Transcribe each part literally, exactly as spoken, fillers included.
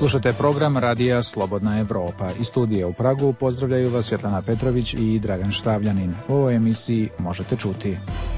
Slušate program Radija Slobodna Evropa. Iz studija u Pragu pozdravljaju vas Svjetlana Petrović i Dragan Štavljanin. U ovoj emisiji možete čuti.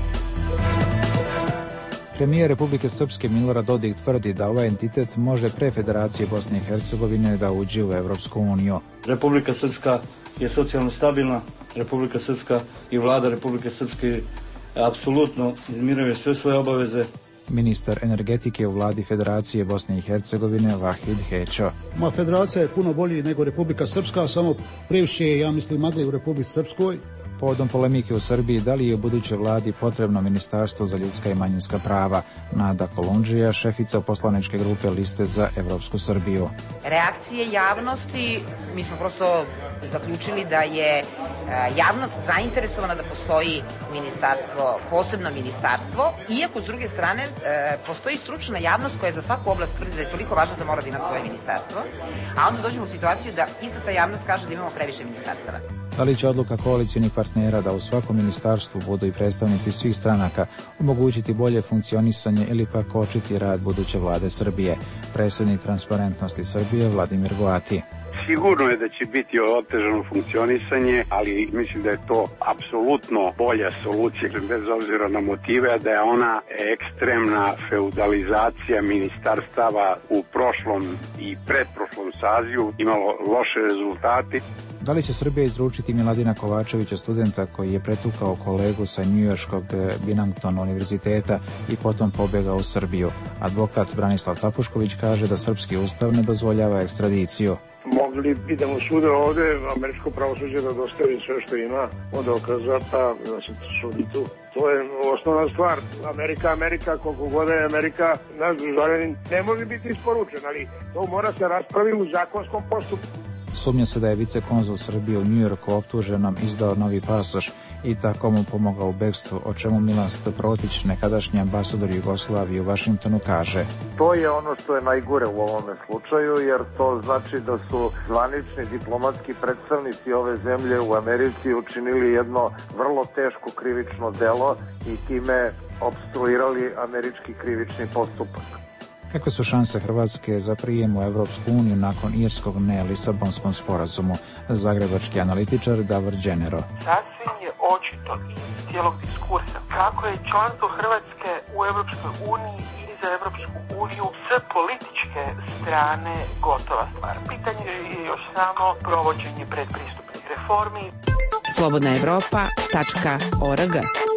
Premijer Republike Srpske Milorad Dodik tvrdi da ovaj entitet može pre Federacije Bosne i Hercegovine da uđe u Evropsku uniju. Republika Srpska je socijalno stabilna, Republika Srpska i vlada Republike Srpske apsolutno izmiruje sve svoje obaveze. Ministar energetike u vladi Federacije Bosne i Hercegovine Vahid Hećo. Ma, federacija je puno bolji nego Republika Srpska, samo previše je, ja mislim, magli u Republici Srpskoj. Povodom polemike u Srbiji, da li je u budućoj vladi potrebno Ministarstvo za ljudska i manjinska prava? Nada Kolundžija, šefica poslaničke grupe Liste za Evropsku Srbiju. Reakcije javnosti, mi smo prosto zaključili da je javnost zainteresovana da postoji ministarstvo, posebno ministarstvo, iako s druge strane postoji stručna javnost koja za svaku oblast tvrdi da je toliko važna da mora da ima svoje ministarstvo, a onda dođemo u situaciju da ista ta javnost kaže da imamo previše ministarstava. Da li će odluka koalicijnih partnera da u svakom ministarstvu budu i predstavnici svih stranaka omogućiti bolje funkcionisanje ili pak kočiti rad buduće vlade Srbije? Predsjednik Transparentnosti Srbije Vladimir Goati. Sigurno je da će biti otežano funkcionisanje, ali mislim da je to apsolutno bolja solucija, bez obzira na motive, da je ona ekstremna feudalizacija ministarstava u prošlom i pretprošlom sazivu imalo loše rezultate. Da li će Srbija izručiti Miladina Kovačevića, studenta koji je pretukao kolegu sa njujorškog Binghamton univerziteta i potom pobjegao u Srbiju? Advokat Branislav Tapušković kaže da srpski ustav ne dozvoljava ekstradiciju. Mogli bi da mu sude ovde, američko pravosuđe da dostavi sve što ima od dokaza, pa da se sudi tu. To je osnovna stvar. Amerika, Amerika, koliko god je Amerika, naš državljanin ne može biti isporučen, ali to mora se raspraviti u zakonskom postupku. Sumnja se da je vicekonzul Srbije u Njujorku optuženom izdao novi pasoš i tako mu pomogao u bekstvu, o čemu Milan Protić, nekadašnji ambasador Jugoslavije u Vašingtonu, kaže. To je ono što je najgore u ovome slučaju, jer to znači da su zvanični diplomatski predstavnici ove zemlje u Americi učinili jedno vrlo teško krivično delo i time opstruirali američki krivični postupak. Kakve su šanse Hrvatske za prijem u Evropsku uniju nakon irskog ne Lisabonskom sporazumu? Zagrebački analitičar Davor Đenero. Sasvim je očito iz cijelog diskursa kako je članstvo Hrvatske u Evropskoj uniji i za Evropsku uniju s političke strane gotova stvar. Pitanje je još samo provođenje predpristupnih reformi. slobodna evropa tačka org.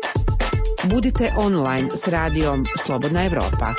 Budite online s radijom Slobodna Evropa.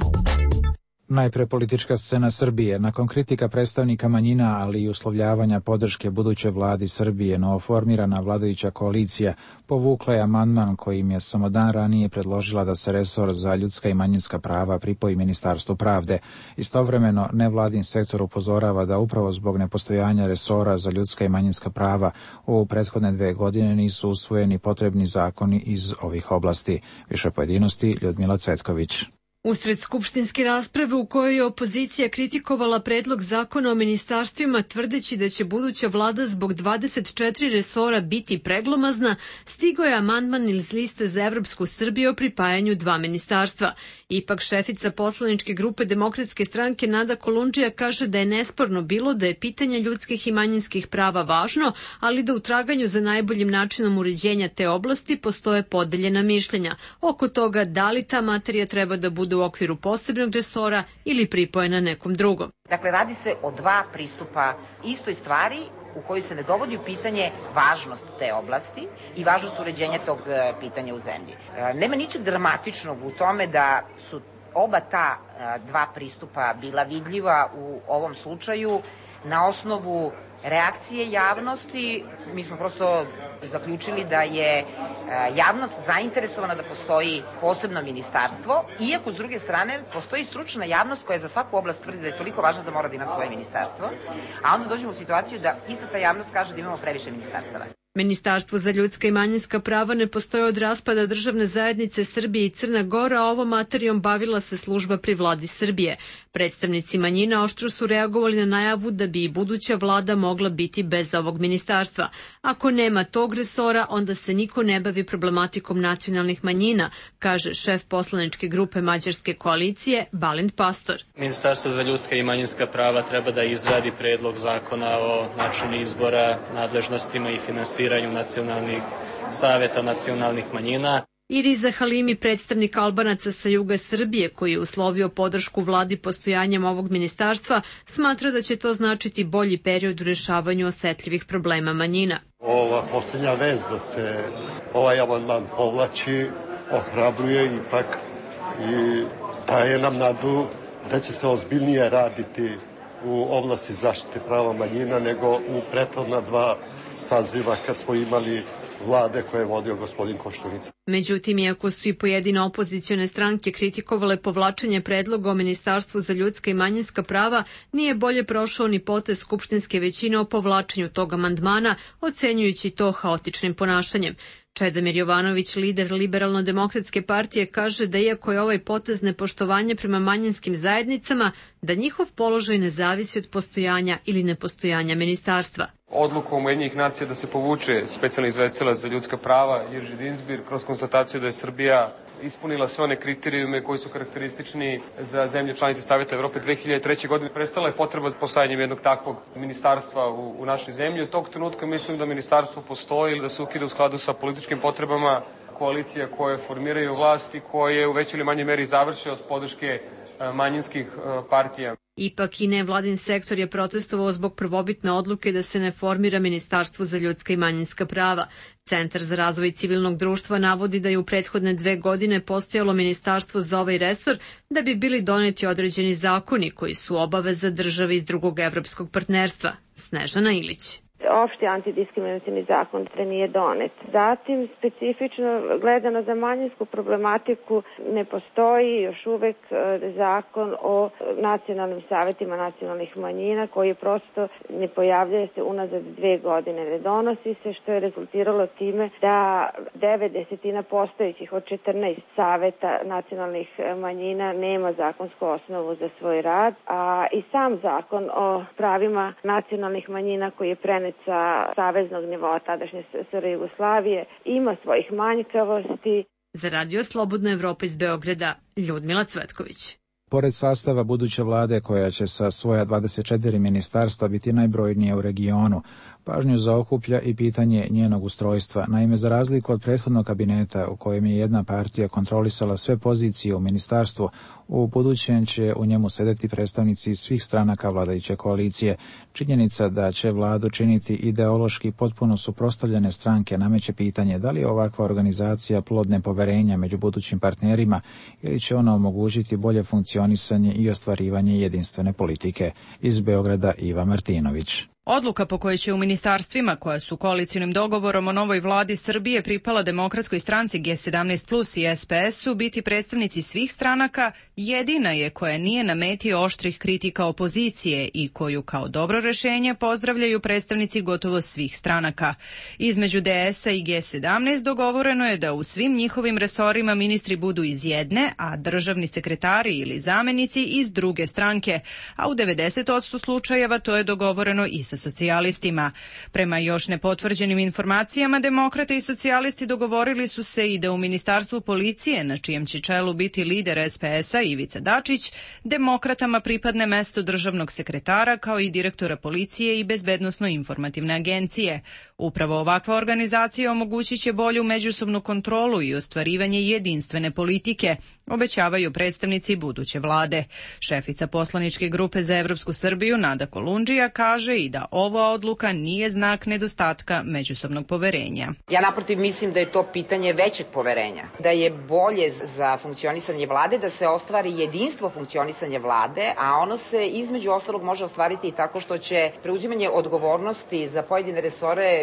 Najpre politička scena Srbije. Nakon kritika predstavnika manjina, ali i uslovljavanja podrške budućoj vladi Srbije, novoformirana vladajuća koalicija povukla je amandman kojim je samo dan ranije predložila da se resor za ljudska i manjinska prava pripoji Ministarstvu pravde. Istovremeno, nevladin sektor upozorava da upravo zbog nepostojanja resora za ljudska i manjinska prava u prethodne dve godine nisu usvojeni potrebni zakoni iz ovih oblasti. Više pojedinosti Ljudmila Cvetković. Usred skupštinske rasprave u kojoj je opozicija kritikovala predlog zakona o ministarstvima tvrdeći da će buduća vlada zbog dvadeset četiri resora biti preglomazna, stigao je amandman iz Liste za Evropsku Srbiju o pripajanju dva ministarstva. Ipak šefica poslaničke grupe Demokratske stranke Nada Kolundžija kaže da je nesporno bilo da je pitanje ljudskih i manjinskih prava važno, ali da u traganju za najboljim načinom uređenja te oblasti postoje podeljena mišljenja oko toga da li ta materija treba da bude u okviru posebnog resora ili pripojena nekom drugom. Dakle, radi se o dva pristupa istoj stvari u kojoj se ne dovodi u pitanje važnost te oblasti i važnost uređenja tog pitanja u zemlji. Nema ničeg dramatičnog u tome da su oba ta dva pristupa bila vidljiva u ovom slučaju. Na osnovu reakcije javnosti, mi smo prosto zaključili da je javnost zainteresovana da postoji posebno ministarstvo, iako s druge strane postoji stručna javnost koja za svaku oblast tvrdi da je toliko važna da mora da ima svoje ministarstvo, a onda dođemo u situaciju da ista ta javnost kaže da imamo previše ministarstava. Ministarstvo za ljudska i manjinska prava ne postoji od raspada državne zajednice Srbije i Crna Gora, a ovom materijom bavila se služba pri vladi Srbije. Predstavnici manjina oštro su reagovali na najavu da bi i buduća vlada mogla biti bez ovog ministarstva. Ako nema tog resora, onda se niko ne bavi problematikom nacionalnih manjina, kaže šef poslaničke grupe Mađarske koalicije Balint Pastor. Ministarstvo za ljudska i manjinska prava treba da izradi predlog zakona o načinu izbora, nadležnostima i finansiranju nacionalnih saveta nacionalnih manjina. Iriza Halimi, predstavnik Albanaca sa juga Srbije, koji je uslovio podršku vladi postojanjem ovog ministarstva, smatra da će to značiti bolji period u rešavanju osetljivih problema manjina. Ova posljednja vez da se ovaj amandman povlači ohrabruje ipak i daje nam nadu da će se ozbiljnije raditi u oblasti zaštite prava manjina nego u prethodna dva saziva kad smo imali vlade koje je vodio gospodin Koštunica. Međutim, iako su i pojedine opozicione stranke kritikovale povlačenje predloga o Ministarstvu za ljudska i manjinska prava, nije bolje prošao ni potez skupštinske većine o povlačenju tog amandmana, ocenjujući to haotičnim ponašanjem. Čedomir Jovanović, lider Liberalno-demokratske partije, kaže da iako je ovaj potez nepoštovanje prema manjinskim zajednicama, da njihov položaj ne zavisi od postojanja ili nepostojanja ministarstva. Odlukom Ujedinjenih nacija da se povuče specijalni izvestilac za ljudska prava Jerzy Dinsbir kroz konstataciju da je Srbija ispunila sve one kriterijume koji su karakteristični za zemlje članice Saveta Evrope dve hiljade treće. godine. Prestala je potreba za postojanjem jednog takvog ministarstva u, u našoj zemlji. Od tog trenutka mislim da ministarstvo postoji ili da se ukida u skladu sa političkim potrebama koalicija koje formiraju vlast i koje u većoj ili manjoj meri završe od podrške manjinskih partija. Ipak i nevladin sektor je protestovao zbog prvobitne odluke da se ne formira Ministarstvo za ljudska i manjinska prava. Centar za razvoj civilnog društva navodi da je u prethodne dve godine postojalo ministarstvo za ovaj resor da bi bili doneti određeni zakoni koji su obaveza države iz drugog evropskog partnerstva. Snežana Ilić. Opšti antidiskriminacioni zakon nije donet. Zatim, specifično gledano za manjinsku problematiku, ne postoji još uvek zakon o nacionalnim savetima nacionalnih manjina koji je prosto ne pojavljuje se unazad dve godine. Ne donosi se, što je rezultiralo time da devet desetina postojećih od četrnaest saveta nacionalnih manjina nema zakonsku osnovu za svoj rad, a i sam zakon o pravima nacionalnih manjina koji je prenet sa saveznog nivoa tadašnje S R Jugoslavije ima svojih manjkavosti. Za Radio Slobodna Evropa iz Beograda, Ljudmila Cvetković. Pored sastava buduće vlade koja će sa svoja dvadeset četiri ministarstva biti najbrojnije u regionu, pažnju zaokuplja i pitanje njenog ustrojstva. Naime, za razliku od prethodnog kabineta u kojem je jedna partija kontrolisala sve pozicije u ministarstvu, u budućem će u njemu sedeti predstavnici svih stranaka vladajuće koalicije. Činjenica da će vladu činiti ideološki potpuno suprotstavljene stranke nameće pitanje da li je ovakva organizacija plod nepoverenja među budućim partnerima ili će ona omogućiti bolje funkcionisanje i ostvarivanje jedinstvene politike. Iz Beograda Iva Martinović. Odluka po kojoj će u ministarstvima koja su koalicionim dogovorom o novoj vladi Srbije pripala Demokratskoj stranci G sedamnaest plus i S P S-u biti predstavnici svih stranaka jedina je koja nije na meti oštrih kritika opozicije i koju kao dobro rešenje pozdravljaju predstavnici gotovo svih stranaka. Između D S-a i G sedamnaest dogovoreno je da u svim njihovim resorima ministri budu iz jedne, a državni sekretari ili zamenici iz druge stranke, a u devedeset posto slučajeva to je dogovoreno i sa socijalistima. Prema još nepotvrđenim informacijama, demokrate i socijalisti dogovorili su se i da u Ministarstvu policije, na čijem će čelu biti lider S P S-a Ivica Dačić, demokratama pripadne mesto državnog sekretara kao i direktora policije i bezbednosno-informativne agencije. Upravo ovakva organizacija omogućit će bolju međusobnu kontrolu i ostvarivanje jedinstvene politike, obećavaju predstavnici buduće vlade. Šefica poslaničke grupe za Evropsku Srbiju Nada Kolundžija kaže i da ova odluka nije znak nedostatka međusobnog poverenja. Ja naprotiv mislim da je to pitanje većeg poverenja, da je bolje za funkcionisanje vlade da se ostvari jedinstvo funkcionisanja vlade, a ono se između ostalog može ostvariti i tako što će preuzimanje odgovornosti za pojedine resore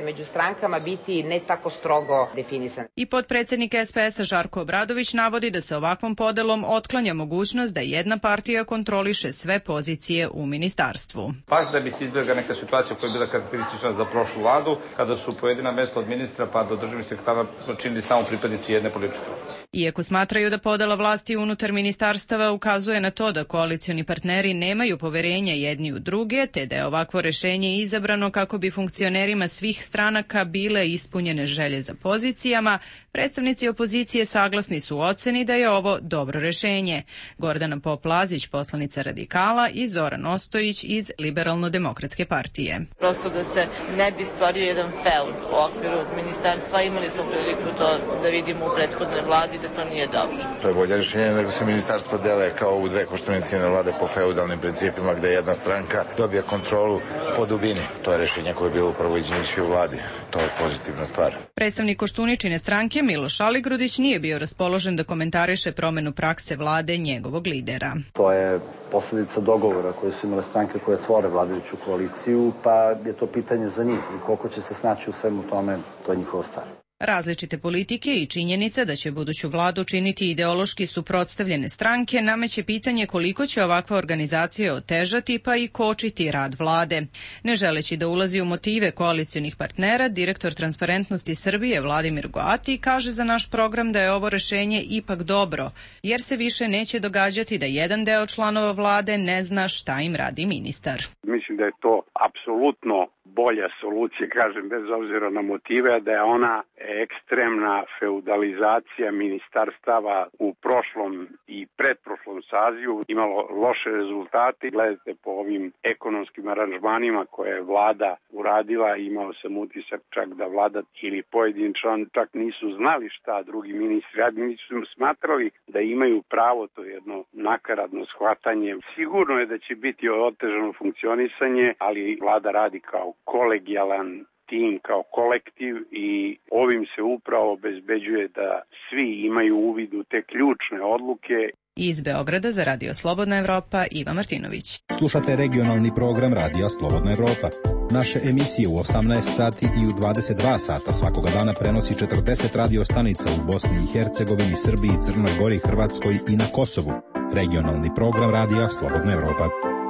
među strankama biti ne tako strogo definisane. I potpredsednik S P S-a Žarko Obradović navodi da se ovakvom podelom otklanja mogućnost da jedna partija kontroliše sve pozicije u ministarstvu. Baš da bi se izbjegla neka situacija koja je bila karakteristična za prošlu vladu, kada su pojedina mesta od ministra pa do državnih sekretara činili samo pripadnici jedne političke opcije. Iako smatraju da podela vlasti unutar ministarstava ukazuje na to da koalicioni partneri nemaju poverenja jedni u druge, te da je ovakvo rešenje izabrano kako bi funkcionerima svih stranaka bile ispunjene želje za pozicijama, predstavnici opozicije saglasni su u oceni da je ovo dobro rešenje. Gordana Pop-Lazić, poslanica Radikala, i Zoran Ostojić iz Liberalno-demokratske partije. Prosto da se ne bi stvorio jedan fel u okviru ministarstva, imali smo priliku to da vidimo u prethodnoj vladi da to nije dobro. To je bolje rešenje nego se ministarstva dele kao u dve koštunicijne vlade po feudalnim principima gde jedna stranka dobija kontrolu po dubini. To je rešenje koje je bilo upravo iz Đinđićeve vlade. To je pozitivna stvar. Predstavnik Koštuničine stranke Miloš Aligrudić nije bio raspoložen da komentariše promenu prakse vlade njegovog lidera. To je posledica dogovora koje su imale stranke koje tvore vladajuću koaliciju, pa je to pitanje za njih i koliko će se snaći u svemu tome, to je njihova stvar. Različite politike i činjenica da će buduću vladu činiti ideološki suprotstavljene stranke nameće pitanje koliko će ovakva organizacija otežati pa i kočiti rad vlade. Ne želeći da ulazi u motive koalicionih partnera, direktor Transparentnosti Srbije Vladimir Goati kaže za naš program da je ovo rešenje ipak dobro, jer se više neće događati da jedan deo članova vlade ne zna šta im radi ministar. Mislim da je to apsolutno bolja solucija, kažem, bez obzira na motive, da je ona ekstremna feudalizacija ministarstava u prošlom i predprošlom sazivu imalo loše rezultate. Gledajte po ovim ekonomskim aranžmanima koje je vlada uradila, imao sam utisak čak da vlada ili pojedin član čak nisu znali šta drugi ministri radi, nisu smatrali da imaju pravo, to jedno nakaradno shvatanje. Sigurno je da će biti otežano funkcionisanje, ali vlada radi kao kolegijalan tim, kao kolektiv i ovim se upravo obezbeđuje da svi imaju uvid u te ključne odluke. Iz Beograda za Radio Slobodna Evropa, Iva Martinović. Slušate regionalni program Radija Slobodna Evropa. Naše emisije u osamnaest sati i u dvadeset dva sata svakoga dana prenosi četrdeset radio stanica u Bosni i Hercegovini, Srbiji, Crnoj Gori, Hrvatskoj i na Kosovu. Regionalni program Radija Slobodna Evropa.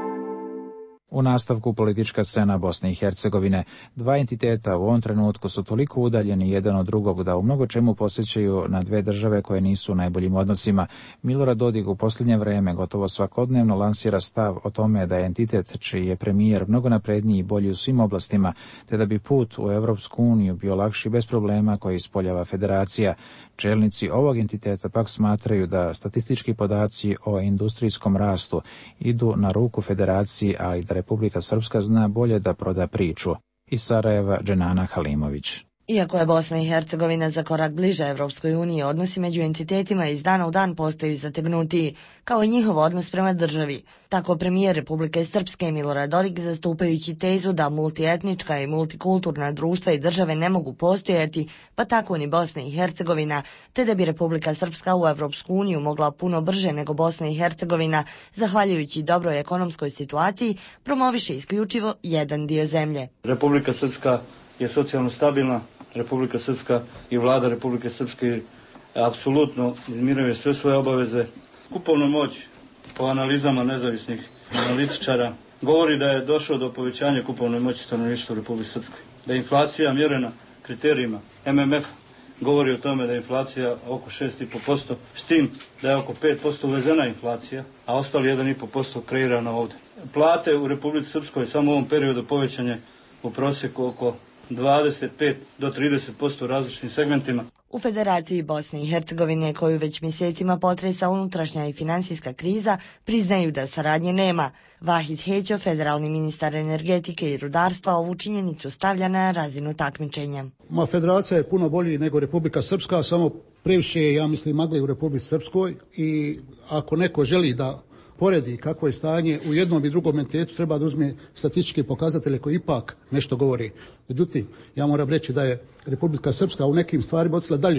U nastavku politička scena Bosne i Hercegovine. Dva entiteta u ovom trenutku su toliko udaljeni jedan od drugog da u mnogo čemu posjećaju na dve države koje nisu u najboljim odnosima. Milorad Dodik u posljednje vreme gotovo svakodnevno lansira stav o tome da je entitet čiji je premijer mnogo napredniji i bolji u svim oblastima, te da bi put u Evropsku uniju bio lakši bez problema koje ispoljava federacija. Čelnici ovog entiteta pak smatraju da statistički podaci o industrijskom rastu idu na ruku federaciji, ali da Republika Srpska zna bolje da proda priču. Iz Sarajeva, Dženana Halimović. Iako je Bosna i Hercegovina za korak bliže Evropskoj uniji, odnosi među entitetima iz dana u dan postaju zategnutiji, kao i njihov odnos prema državi. Tako premijer Republike Srpske Milorad Dodik, zastupajući tezu da multietnička i multikulturna društva i države ne mogu postojati, pa tako ni Bosna i Hercegovina, te da bi Republika Srpska u Evropsku uniju mogla puno brže nego Bosna i Hercegovina, zahvaljujući dobroj ekonomskoj situaciji, promoviše isključivo jedan dio zemlje. Republika Srpska je socijalno stabilna, Republika Srpska i vlada Republike Srpske apsolutno izmiruje sve svoje obaveze. Kupovna moć po analizama nezavisnih analitičara govori da je došlo do povećanja kupovne moći stanovništva u Republike Srpskoj. Da je inflacija mjerena kriterijima M M F govori o tome da je inflacija oko šest zarez pet posto, s tim da je oko pet posto uvezena inflacija, a ostali jedan zarez pet posto kreirana ovdje. Plate u Republici Srpskoj samo u ovom periodu povećanje u prosjeku oko dvadeset pet do trideset posto u različitim segmentima. U Federaciji Bosne i Hercegovine, koju već mjesecima potresa unutrašnja i finansijska kriza, priznaju da saradnje nema. Vahid Hećo, federalni ministar energetike i rudarstva, ovu činjenicu stavlja na razinu takmičenja. Ma, federacija je puno bolji nego Republika Srpska, samo previše je, ja mislim, magli u Republici Srpskoj i ako neko želi da poredi kako je stanje u jednom i drugom entitetu, treba da uzme statističke pokazatelje koji ipak nešto govori. Međutim, ja moram reći da je Republika Srpska u nekim stvarima otišla dalje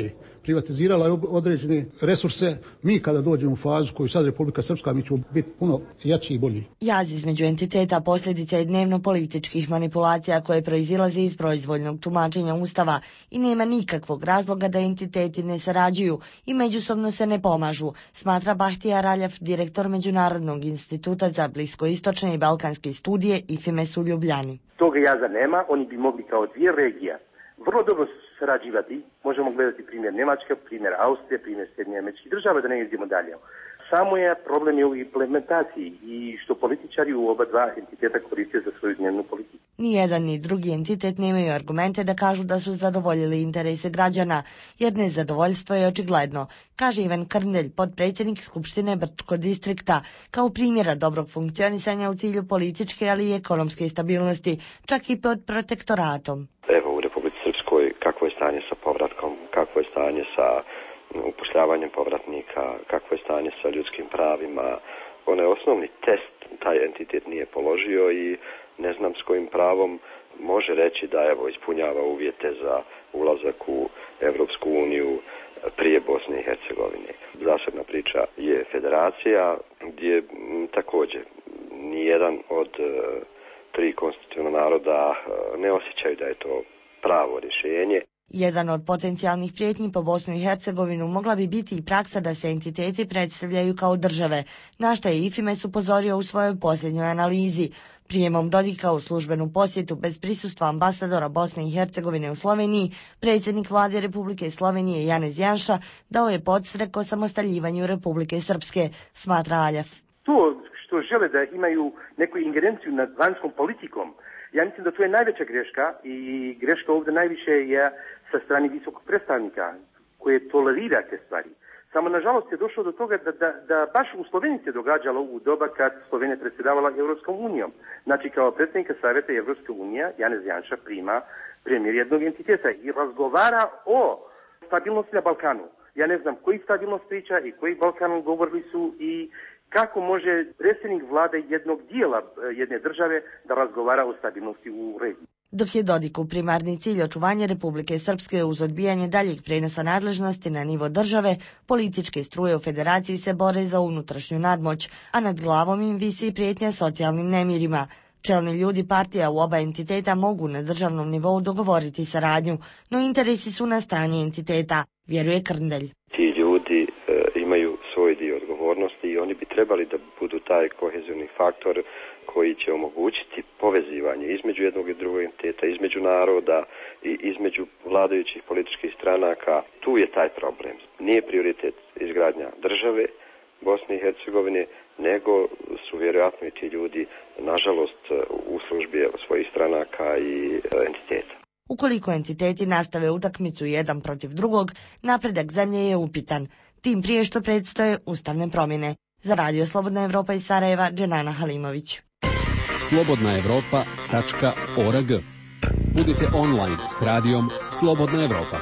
privatizirala je određene resurse. Mi kada dođemo u fazu koju sad Republika Srpska, mi ćemo biti puno jači i bolji. Jaz između entiteta posljedica je dnevno političkih manipulacija koje proizilaze iz proizvoljnog tumačenja Ustava i nema nikakvog razloga da entiteti ne sarađuju i međusobno se ne pomažu, smatra Bahtija Raljaf, direktor Međunarodnog instituta za bliskoistočne i balkanske studije I F I M E S u Ljubljani. Toga jaza nema, oni bi mogli kao dvije regija vrlo dobro sarađivati. Možemo gledati primjer Njemačka, primjer Austrije, primjer Sjedinjenih Američkih Država, da ne idemo dalje. Samo je problem je u implementaciji i što političari u oba dva entiteta koriste za svoju dnevnu politiku. Ni jedan ni drugi entitet nemaju argumente da kažu da su zadovoljili interese građana, jer nezadovoljstvo je očigledno, kaže Ivan Krndelj, potpredsjednik Skupštine Brčkog distrikta, kao primjera dobrog funkcionisanja u cilju političke, ali i ekonomske stabilnosti, čak i pod protektoratom. Evo u Republici Srpskoj kakvo je stanje sa povratkom, kakvo je stanje sa upošljavanjem povratnika, kakvo je stanje sa ljudskim pravima. Onaj osnovni test taj entitet nije položio i ne znam s kojim pravom može reći da evo ispunjava uvjete za ulazak u Evropsku uniju prije Bosne i Hercegovine. Zasebna priča je federacija gdje m, također nijedan od e, tri konstitutivna naroda e, ne osjećaju da je to pravo rješenje. Jedan od potencijalnih prijetnji po Bosnu i Hercegovinu mogla bi biti i praksa da se entiteti predstavljaju kao države, na što je I F I M E S upozorio u svojoj posljednjoj analizi. Prijemom Dodika u službenu posjetu bez prisustva ambasadora Bosne i Hercegovine u Sloveniji, predsjednik vlade Republike Slovenije Janez Janša dao je podstrek o samostaljivanju Republike Srpske, smatra Aljaf. To što žele da imaju neku ingerenciju nad vanjskom politikom, ja mislim da to je najveća greška i greška ovdje najviše je sa strane visokog predstavnika koje tolerira te stvari. Samo nažalost je došlo do toga da, da, da baš u Sloveniji se događalo u doba kad Slovenija predsjedavala Evropskom unijom. Znači kao predsjednika Savjeta Evropske unije Janez Janša prima premijer jednog entiteta i razgovara o stabilnosti na Balkanu. Ja ne znam koji stabilnost priča i koji Balkan govorili su i kako može predsjednik vlade jednog dijela jedne države da razgovara o stabilnosti u regiji. Dok je Dodiku primarni cilj očuvanje Republike Srpske uz odbijanje daljeg prenosa nadležnosti na nivo države, političke struje u federaciji se bore za unutrašnju nadmoć, a nad glavom im visi i prijetnja socijalnim nemirima. Čelni ljudi partija u oba entiteta mogu na državnom nivou dogovoriti saradnju, no interesi su na strani entiteta, vjeruje Krndelj. Ti ljudi e, imaju svoj dio odgovornosti i oni bi trebali da budu taj kohezivni faktor koji će omogućiti povezivanje između jednog i drugog entiteta, između naroda i između vladajućih političkih stranaka. Tu je taj problem. Nije prioritet izgradnja države Bosne i Hercegovine, nego su vjerojatno i ti ljudi, nažalost, u službi svojih stranaka i entiteta. Ukoliko entiteti nastave utakmicu jedan protiv drugog, napredak zemlje je upitan, tim prije što predstoje ustavne promjene. Za Radio Slobodna Evropa iz Sarajeva, Dženana Halimović. slobodna evropa tačka org. Budite online s radijom Slobodna Evropa.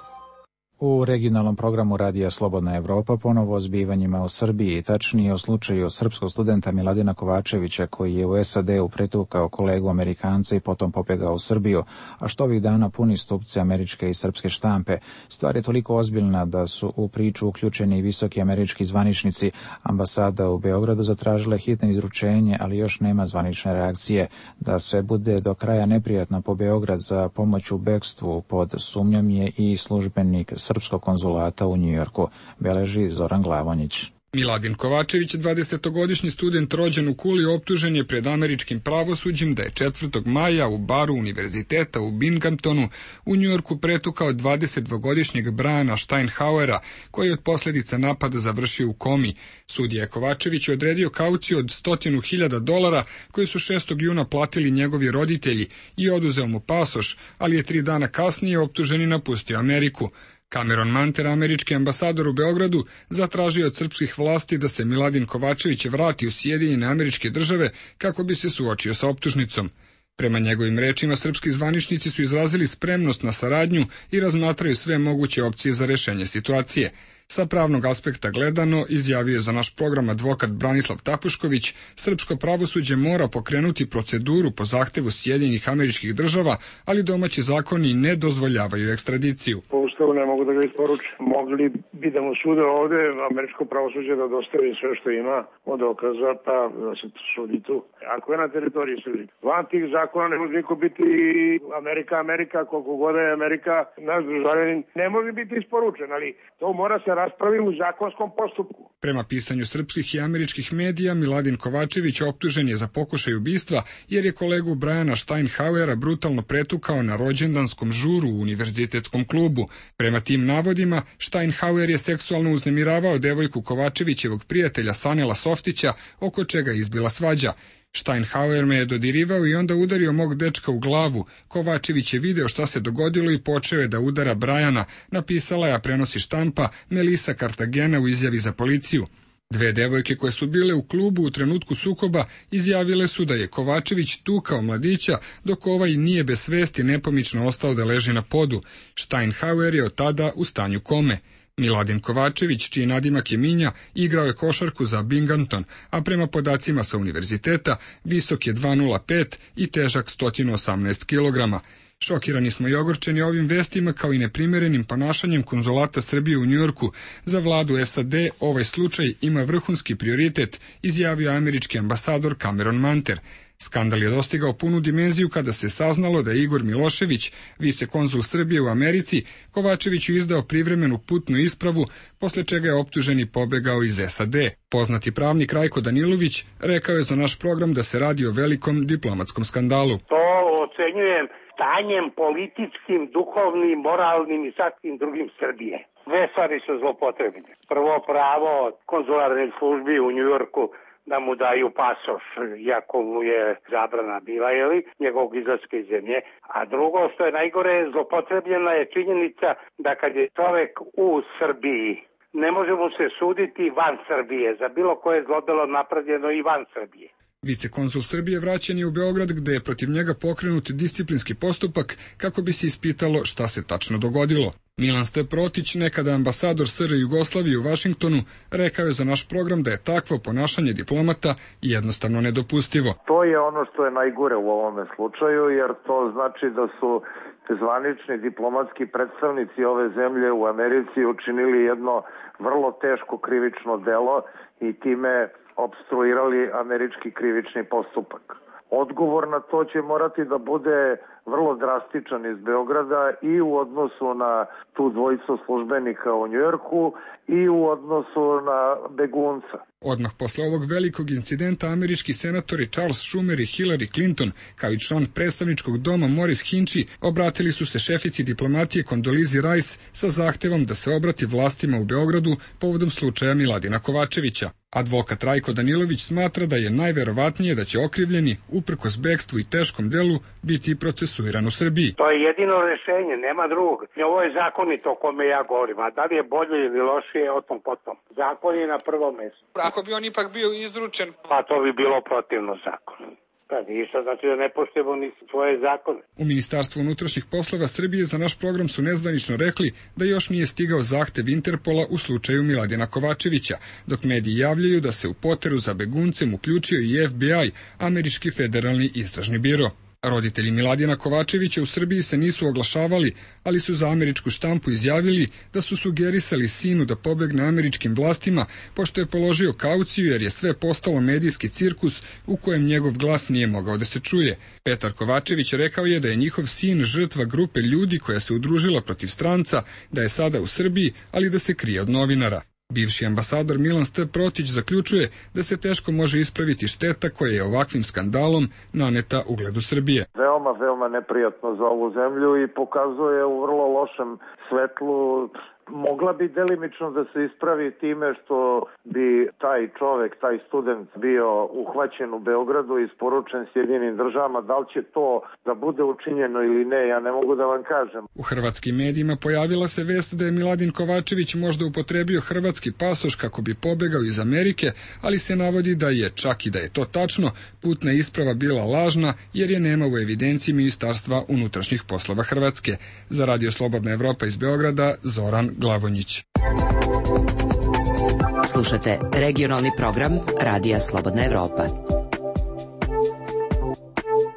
U regionalnom programu Radija Slobodna Evropa ponovo o zbivanjima u Srbiji, tačnije o slučaju srpskog studenta Miladina Kovačevića koji je u S A D-u pretukao kolegu Amerikanca i potom pobjegao u Srbiju, a što ovih dana puni stupce američke i srpske štampe. Stvar je toliko ozbiljna da su u priču uključeni i visoki američki zvaničnici. Ambasada u Beogradu zatražila hitno izručenje, ali još nema zvanične reakcije. Da sve bude do kraja neprijatno po Beograd za pomoć u bekstvu pod sumnjom je i službenik srpskog konzulata u Njujorku, beleži Zoran Glavonjić. Miladin Kovačević, dvadesetogodišnji student rođen u Kuli, optužen je pred američkim pravosuđem da je četvrtog maja u baru univerziteta u Binghamtonu u Njujorku pretukao dvadesetdvogodišnjeg Briana Steinhauera, koji je od posljedica napada završio u komi. Sudija je Kovačević odredio kauciju od stotinu hiljada dolara koju su šestog juna platili njegovi roditelji i oduzeo mu pasoš, ali je tri dana kasnije optuženi napustio Ameriku. Cameron Manter, američki ambasador u Beogradu, zatražio od srpskih vlasti da se Miladin Kovačević vrati u Sjedinjene Američke Države kako bi se suočio sa optužnicom. Prema njegovim rečima, srpski zvaničnici su izrazili spremnost na saradnju i razmatraju sve moguće opcije za rješenje situacije. Sa pravnog aspekta gledano, izjavio je za naš program advokat Branislav Tapušković, srpsko pravosuđe mora pokrenuti proceduru po zahtevu Sjedinjenih Američkih Država, ali domaći zakoni ne dozvoljavaju ekstradiciju. Ovo Ustavu ne mogu da ga isporuče. Mogli bi da mu sude ovde, američko pravosuđe da dostavi sve što ima od dokaza, pa da se sudi tu. Ako je na teritoriji Srbije. Van tih zakona ne može niko biti Amerika, Amerika, koliko god je Amerika, naš državljanin, ne može biti isporučen, ali to mora se raspraviti u zakonskom postupku. Prema pisanju srpskih i američkih medija, Miladin Kovačević optužen je za pokušaj ubistva jer je kolegu Briana Steinhauera brutalno pretukao na rođendanskom žuru u univerzitetskom klubu. Prema tim navodima, Steinhauer je seksualno uznemiravao devojku Kovačevićevog prijatelja Sanela Softića, oko čega je izbila svađa. Steinhauer me je dodirivao i onda udario mog dečka u glavu. Kovačević je video šta se dogodilo i počeo je da udara Brajana, napisala je, a prenosi štampa, Melisa Cartagena u izjavi za policiju. Dve devojke koje su bile u klubu u trenutku sukoba izjavile su da je Kovačević tukao mladića, dok ovaj nije bez svesti nepomično ostao da leži na podu. Steinhauer je od tada u stanju kome. Miladin Kovačević, čiji nadimak je Minja, igrao je košarku za Binghamton, a prema podacima sa univerziteta visok je dva nula pet i težak sto osamnaest kilograma. Šokirani smo i ogorčeni ovim vestima kao i neprimerenim ponašanjem konzulata Srbije u Njujorku. Za vladu S A D ovaj slučaj ima vrhunski prioritet, izjavio američki ambasador Cameron Manter. Skandal je dostigao punu dimenziju kada se saznalo da je Igor Milošević, vicekonzul Srbije u Americi, Kovačeviću izdao privremenu putnu ispravu, posle čega je optužen i pobegao iz S A D. Poznati pravnik Rajko Danilović rekao je za naš program da se radi o velikom diplomatskom skandalu. To ocenjujem stanjem političkim, duhovnim, moralnim i svakim drugim Srbije. Dve stvari su zlopotrebne. Prvo, pravo konzularnih službi u Njujorku da mu daju pasoš, iako mu je zabrana bila, jeli, njegovog izlaska iz zemlje. A drugo, što je najgore, zlopotrebljena je činjenica da kad je čovek u Srbiji, ne može mu se suditi van Srbije, za bilo koje zlodelo napravljeno i van Srbije. Vicekonzul Srbije vraćen je u Beograd, gde je protiv njega pokrenut disciplinski postupak kako bi se ispitalo šta se tačno dogodilo. Milan Steprotić, nekada ambasador S R Jugoslavije u Vašingtonu, rekao je za naš program da je takvo ponašanje diplomata jednostavno nedopustivo. To je ono što je najgore u ovome slučaju, jer to znači da su zvanični diplomatski predstavnici ove zemlje u Americi učinili jedno vrlo teško krivično delo i time opstruirali američki krivični postupak. Odgovor na to će morati da bude vrlo drastičan iz Beograda i u odnosu na tu dvojicu službenika u Njujorku i u odnosu na begunca. Odmah posle ovog velikog incidenta američki senatori Charles Schumer i Hillary Clinton, kao i član predstavničkog doma Morris Hinchey, obratili su se šefici diplomatije Kondolizi Rice sa zahtevom da se obrati vlastima u Beogradu povodom slučaja Miladina Kovačevića. Advokat Rajko Danilović smatra da je najverovatnije da će okrivljeni, uprkos bekstvu i teškom delu, biti procesuiran u Srbiji. To je jedino rešenje, nema drugog. Ovo je zakonito o kome ja govorim, a da li je bolje ili lošije, o tom potom. Zakon je na prvom mjestu. Ako bi on ipak bio izručen... Pa to bi bilo protivno zakonu. Pa ništa, znači da ne poštujemo ni svoje zakone. U Ministarstvu unutrašnjih poslova Srbije za naš program su nezvanično rekli da još nije stigao zahtev Interpola u slučaju Miladina Kovačevića, dok mediji javljaju da se u poteru za beguncem uključio i F B I, američki federalni istražni biro. Roditelji Miladina Kovačevića u Srbiji se nisu oglašavali, ali su za američku štampu izjavili da su sugerisali sinu da pobegne američkim vlastima, pošto je položio kauciju jer je sve postalo medijski cirkus u kojem njegov glas nije mogao da se čuje. Petar Kovačević rekao je da je njihov sin žrtva grupe ljudi koja se udružila protiv stranca, da je sada u Srbiji, ali da se krije od novinara. Bivši ambasador Milan Steprotić zaključuje da se teško može ispraviti šteta koja je ovakvim skandalom naneta ugledu Srbije. Veoma, veoma neprijatno za ovu zemlju i pokazuje u vrlo lošem svetlu. Mogla bi delimično da se ispravi time što bi taj čovek, taj student bio uhvaćen u Beogradu i isporučen Sjedinim državama. Da li će to da bude učinjeno ili ne, ja ne mogu da vam kažem. U hrvatskim medijima pojavila se vest da je Miladin Kovačević možda upotrebio hrvatski pasoš kako bi pobegao iz Amerike, ali se navodi da je, čak i da je to tačno, putna isprava bila lažna jer je nema u evidenciji Ministarstva unutrašnjih poslova Hrvatske. Za Radio Slobodna Evropa iz Beograda, Zoran Glavonjić. Slušate regionalni program Radija Slobodna Evropa.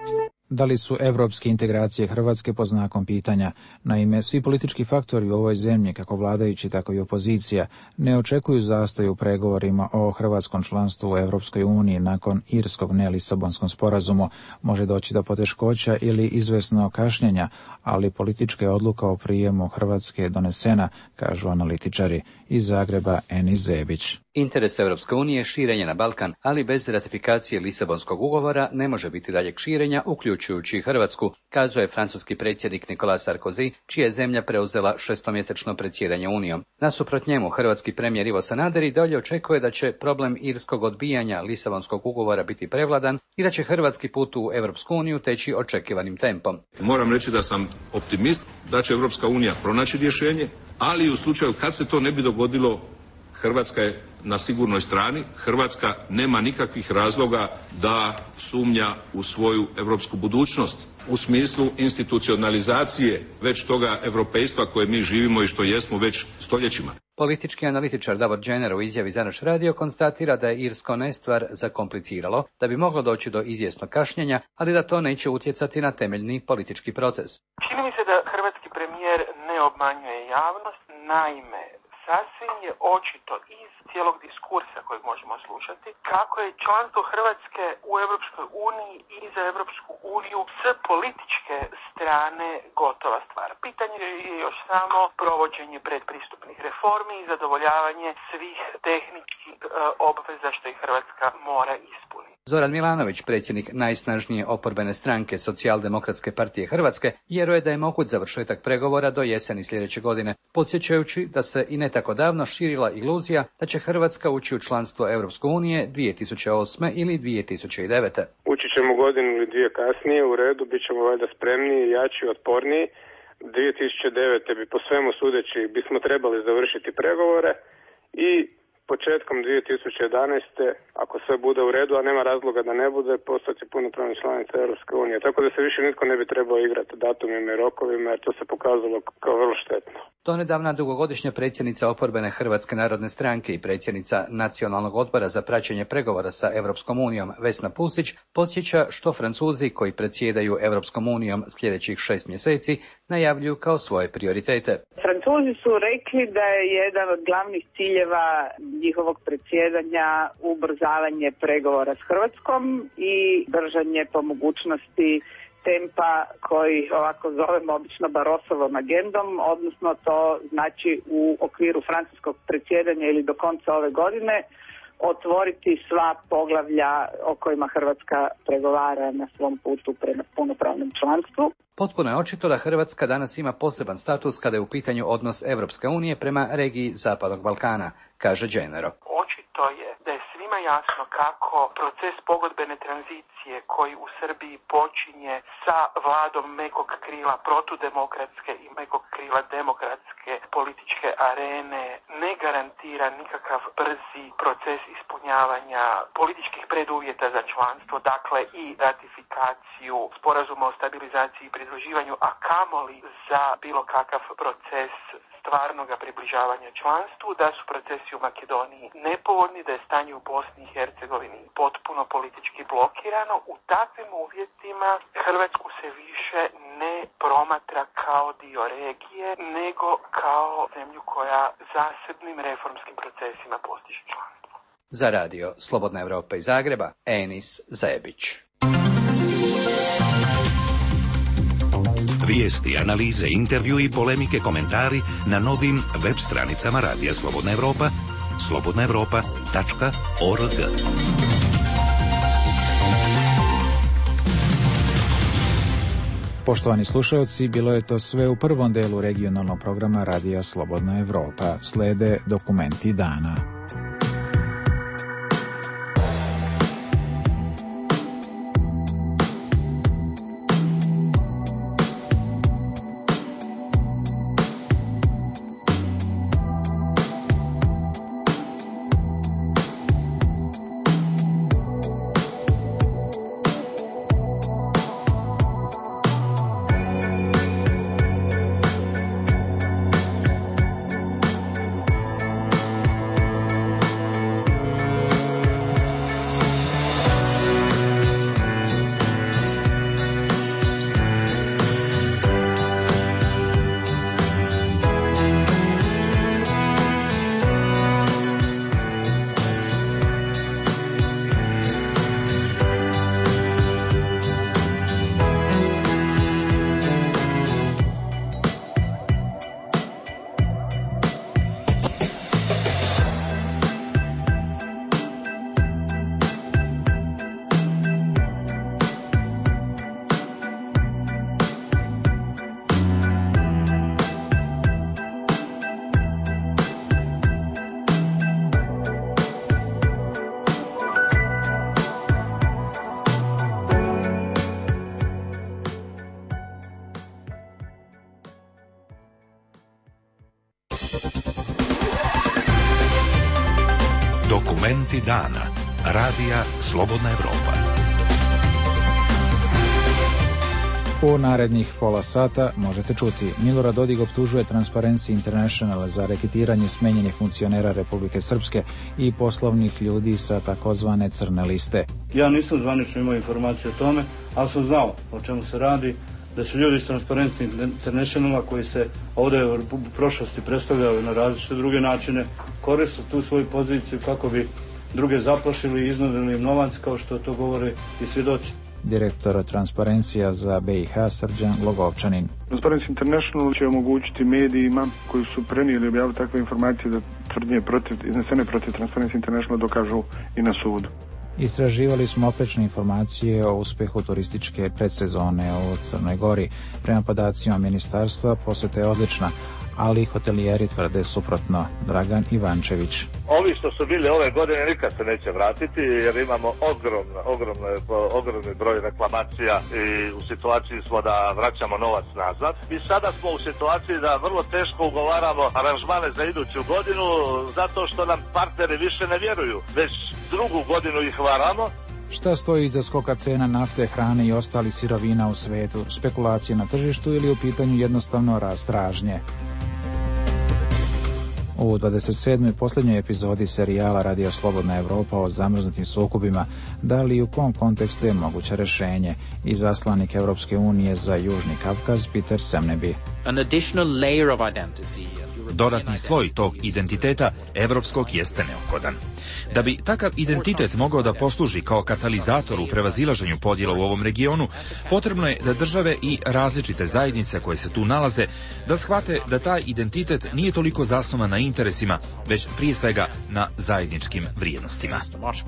Da li su evropske integracije Hrvatske pod znakom pitanja? Naime, svi politički faktori u ovoj zemlji, kako vladajući, tako i opozicija, ne očekuju zastoj u pregovorima o hrvatskom članstvu u Europskoj uniji nakon irskog ne-Lisabonskom sporazumu. Može doći do poteškoća ili izvesno kašnjenja, ali politička je odluka o prijemu Hrvatske donesena, kažu analitičari. Iz Zagreba Enis Zebić. Interes Europske unije je širenje na Balkan, ali bez ratifikacije Lisabonskog ugovora ne može biti daljeg širenja, uključujući i Hrvatsku, kazuje francuski predsjednik Nicolas Sarkozy, čija je zemlja preuzela šestomjesečno predsjedanje Unijom. Nasuprot njemu, hrvatski premijer Ivo Sanader i dalje očekuje da će problem irskog odbijanja Lisabonskog ugovora biti prevladan i da će hrvatski put u Europsku uniju teći očekivanim tempom. Moram reći da sam optimist da će Europska unija pronaći rješenje, ali u slučaju kad se to ne bi dogodilo, Hrvatska je na sigurnoj strani. Hrvatska nema nikakvih razloga da sumnja u svoju europsku budućnost u smislu institucionalizacije već toga europejstva koje mi živimo i što jesmo već stoljećima. Politički analitičar Davor Džener u izjavi za naš radio konstatira da je irsko ne stvar zakompliciralo, da bi moglo doći do izvjesnog kašnjenja, ali da to neće utjecati na temeljni politički proces. Čini mi se da hrvatski premijer ne obmanjuje javnost, naime, sasvim je očito iz cijelog diskursa kojeg možemo slušati kako je članstvo Hrvatske u Europskoj uniji i za Europsku uniju s političke strane gotova stvar. Pitanje je još samo provođenje predpristupnih reformi i zadovoljavanje svih tehničkih e, obveza što i Hrvatska mora ispuniti. Zoran Milanović, predsjednik najsnažnije oporbene stranke Socijaldemokratske partije Hrvatske, vjeruje da je moguć završetak pregovora do jeseni sljedeće godine, podsjećajući da se i ne tako davno širila iluzija da će Hrvatska ući u članstvo Europske unije dvije tisuće osme ili dvije tisuće devete. Ući ćemo godinu ili dvije kasnije, u redu, bit ćemo valjda spremniji, jači, otporniji. dvije tisuće devete bi po svemu sudeći bismo trebali završiti pregovore i početkom dvije tisuće jedanaeste, ako sve bude u redu, a nema razloga da ne bude, postati punopravna članica Europske unije. Tako da se više nitko ne bi trebao igrati datumima i rokovima, jer to se pokazalo kao vrlo štetno. Donedavna dugogodišnja predsjednica oporbene Hrvatske narodne stranke i predsjednica Nacionalnog odbora za praćenje pregovora sa Europskom unijom Vesna Pusić podsjeća što Francuzi koji predsjedaju Europskom unijom sljedećih šest mjeseci najavljuju kao svoje prioritete. Francuzi su rekli da je jedan od glavnih ciljeva njihovog predsjedanja ubrzavanje pregovora s Hrvatskom i držanje po mogućnosti tempa koji ovako zovemo obično Barosovom agendom, odnosno to znači u okviru francuskog predsjedanja ili do konca ove godine otvoriti sva poglavlja o kojima Hrvatska pregovara na svom putu prema punopravnom članstvu. Potpuno je očito da Hrvatska danas ima poseban status kada je u pitanju odnos Europske unije prema regiji Zapadnog Balkana, kaže Dženero. Očito je da je svima jasno kako proces pogodbene tranzicije koji u Srbiji počinje sa vladom mekog krila protudemokratske i mekog krila demokratske političke arene ne garantira nikakav brzi proces ispunjavanja političkih preduvjeta za članstvo, dakle i ratifikaciju sporazuma o stabilizaciji i pridruživanju, a kamoli za bilo kakav proces stvarnoga približavanja članstvu, da su procesi u Makedoniji nepovoljni, da je stanje u Bosni i Hercegovini potpuno politički blokirano. U takvim uvjetima Hrvatsku se više ne promatra kao dio regije, nego kao zemlju koja zasebnim reformskim procesima postiže članstvo. Za radio Slobodna Evropa iz Zagreba, Enis Zebić. Vijesti, analize, intervju i polemike, komentari na novim web stranicama Radija Slobodna Evropa, slobodna evropa tačka org. Poštovani slušalci, bilo je to sve u prvom delu regionalnog programa Radija Slobodna Evropa. Slede dokumenti dana. Dokumenti dana. Radija Slobodna Evropa. U narednih pola sata možete čuti: Milorad Dodik optužuje Transparency International za reketiranje smenjenih funkcionera Republike Srpske i poslovnih ljudi sa takozvane crne liste. Ja nisam zvanično imao informacije o tome, ali sam znao o čemu se radi, da su ljudi iz Transparency Internationala koji se ovdje u prošlosti predstavljaju na različite druge načine, koriste tu svoju poziciju kako bi druge zaplašili i iznudili im novac, kao što to govore i svjedoci. Direktor Transparencija za B i H Srđan Logovčanin. Transparency International će omogućiti medijima koji su prenijeli i objavili takve informacije da tvrdnje protiv, iznesene protiv Transparency International dokažu i na sudu. Istraživali smo oprečne informacije o uspehu turističke predsezone u Crnoj Gori. Prema podacima ministarstva poseta je odlična, ali hotelijeri tvrde suprotno. Dragan Ivančević. Ovi što su bili ove godine nikad se neće vratiti, jer imamo ogromno, ogromno, ogromni broj reklamacija i u situaciji smo da vraćamo novac nazad. Mi sada smo u situaciji da vrlo teško ugovaramo aranžmane za iduću godinu, zato što nam partneri više ne vjeruju. Već drugu godinu ih varamo. Šta stoji iza skoka cena nafte, hrane i ostalih sirovina u svetu? Spekulacije na tržištu ili u pitanju jednostavno rast tražnje? U dvadeset sedmoj posljednjoj epizodi serijala Radija Slobodna Evropa o zamrznutim sukobima, da li i u kom kontekstu je moguće rješenje? Izaslanik Evropske unije za Južni Kavkaz Peter Semneby. An additional layer of identity. Dodatni sloj tog identiteta evropskog jeste neophodan. Da bi takav identitet mogao da posluži kao katalizator u prevazilaženju podjela u ovom regionu, potrebno je da države i različite zajednice koje se tu nalaze da shvate da taj identitet nije toliko zasnovan na interesima, već prije svega na zajedničkim vrijednostima.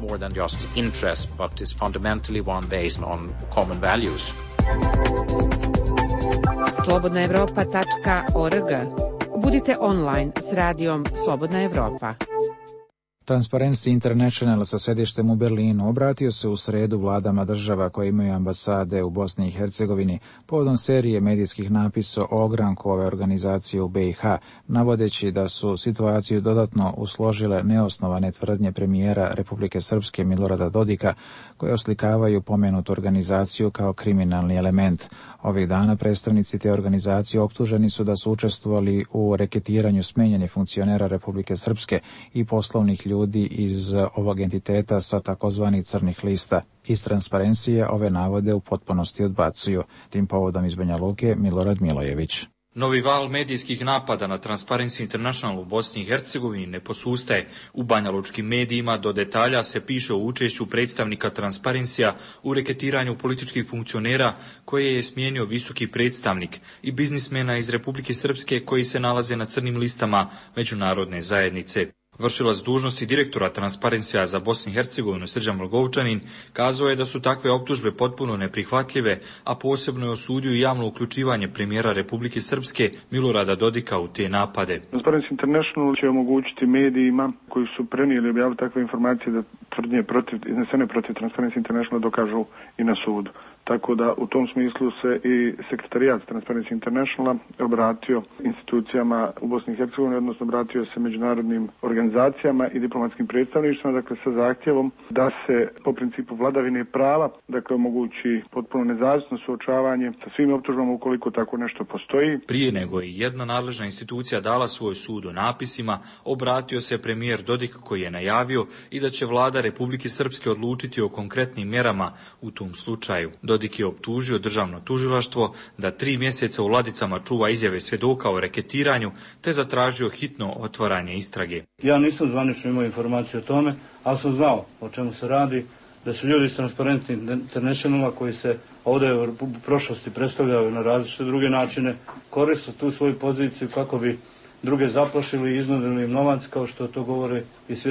slobodna evropa tačka org. Budite online s radijom Slobodna Evropa. Transparency International sa sedištem u Berlinu obratio se u sredu vladama država koje imaju ambasade u Bosni i Hercegovini povodom serije medijskih napisa o ogranku ove organizacije u B i H, navodeći da su situaciju dodatno usložile neosnovane tvrdnje premijera Republike Srpske Milorada Dodika, koje oslikavaju pomenutu organizaciju kao kriminalni element. Ovih dana predstavnici te organizacije optuženi su da su učestvovali u reketiranju smenjenih funkcionera Republike Srpske i poslovnih ljudi iz ovog entiteta sa takozvanih crnih lista. Iz Transparencije ove navode u potpunosti odbacuju. Tim povodom iz Banja Luke Milorad Milojević. Novi val medijskih napada na Transparency International u Bosni i Hercegovini ne posustaje. U banjalučkim medijima do detalja se piše o učešću predstavnika Transparencija u reketiranju političkih funkcionera koje je smijenio visoki predstavnik i biznismena iz Republike Srpske koji se nalaze na crnim listama međunarodne zajednice. Vršilac dužnosti direktora Transparencija za Bosnu i Hercegovinu Srđan Logovčanin kazao je da su takve optužbe potpuno neprihvatljive, a posebno je osudio i javno uključivanje premijera Republike Srpske Milorada Dodika u te napade. Transparency International će omogućiti medijima koji su prenijeli i objavili takve informacije da tvrdnje protiv, iznesene protiv Transparency International dokažu i na sudu. Tako da u tom smislu se i sekretarijat Transparency Internationala obratio institucijama u Bosni i Hercegovini, odnosno obratio se međunarodnim organizacijama i diplomatskim predstavništvima, dakle sa zahtjevom da se po principu vladavine prava, dakle omogući potpuno nezavisno suočavanje sa svim optužbama ukoliko tako nešto postoji. Prije nego je jedna nadležna institucija dala svoj sud o napisima, obratio se premijer Dodik koji je najavio i da će vlada Republike Srpske odlučiti o konkretnim mjerama u tom slučaju. Dodik je optužio državno tužilaštvo da tri mjeseca u ladicama čuva izjave svjedoka o reketiranju te zatražio hitno otvaranje istrage. Ja nisam zvanično imao informacije o tome, ali sam znao o čemu se radi, da su ljudi iz Transparency Internationala koji se ovdje u prošlosti predstavljaju na različite druge načine, koriste tu svoju poziciju kako bi druge zaplašili i iznudili im novac, kao što to govore i svjedoci.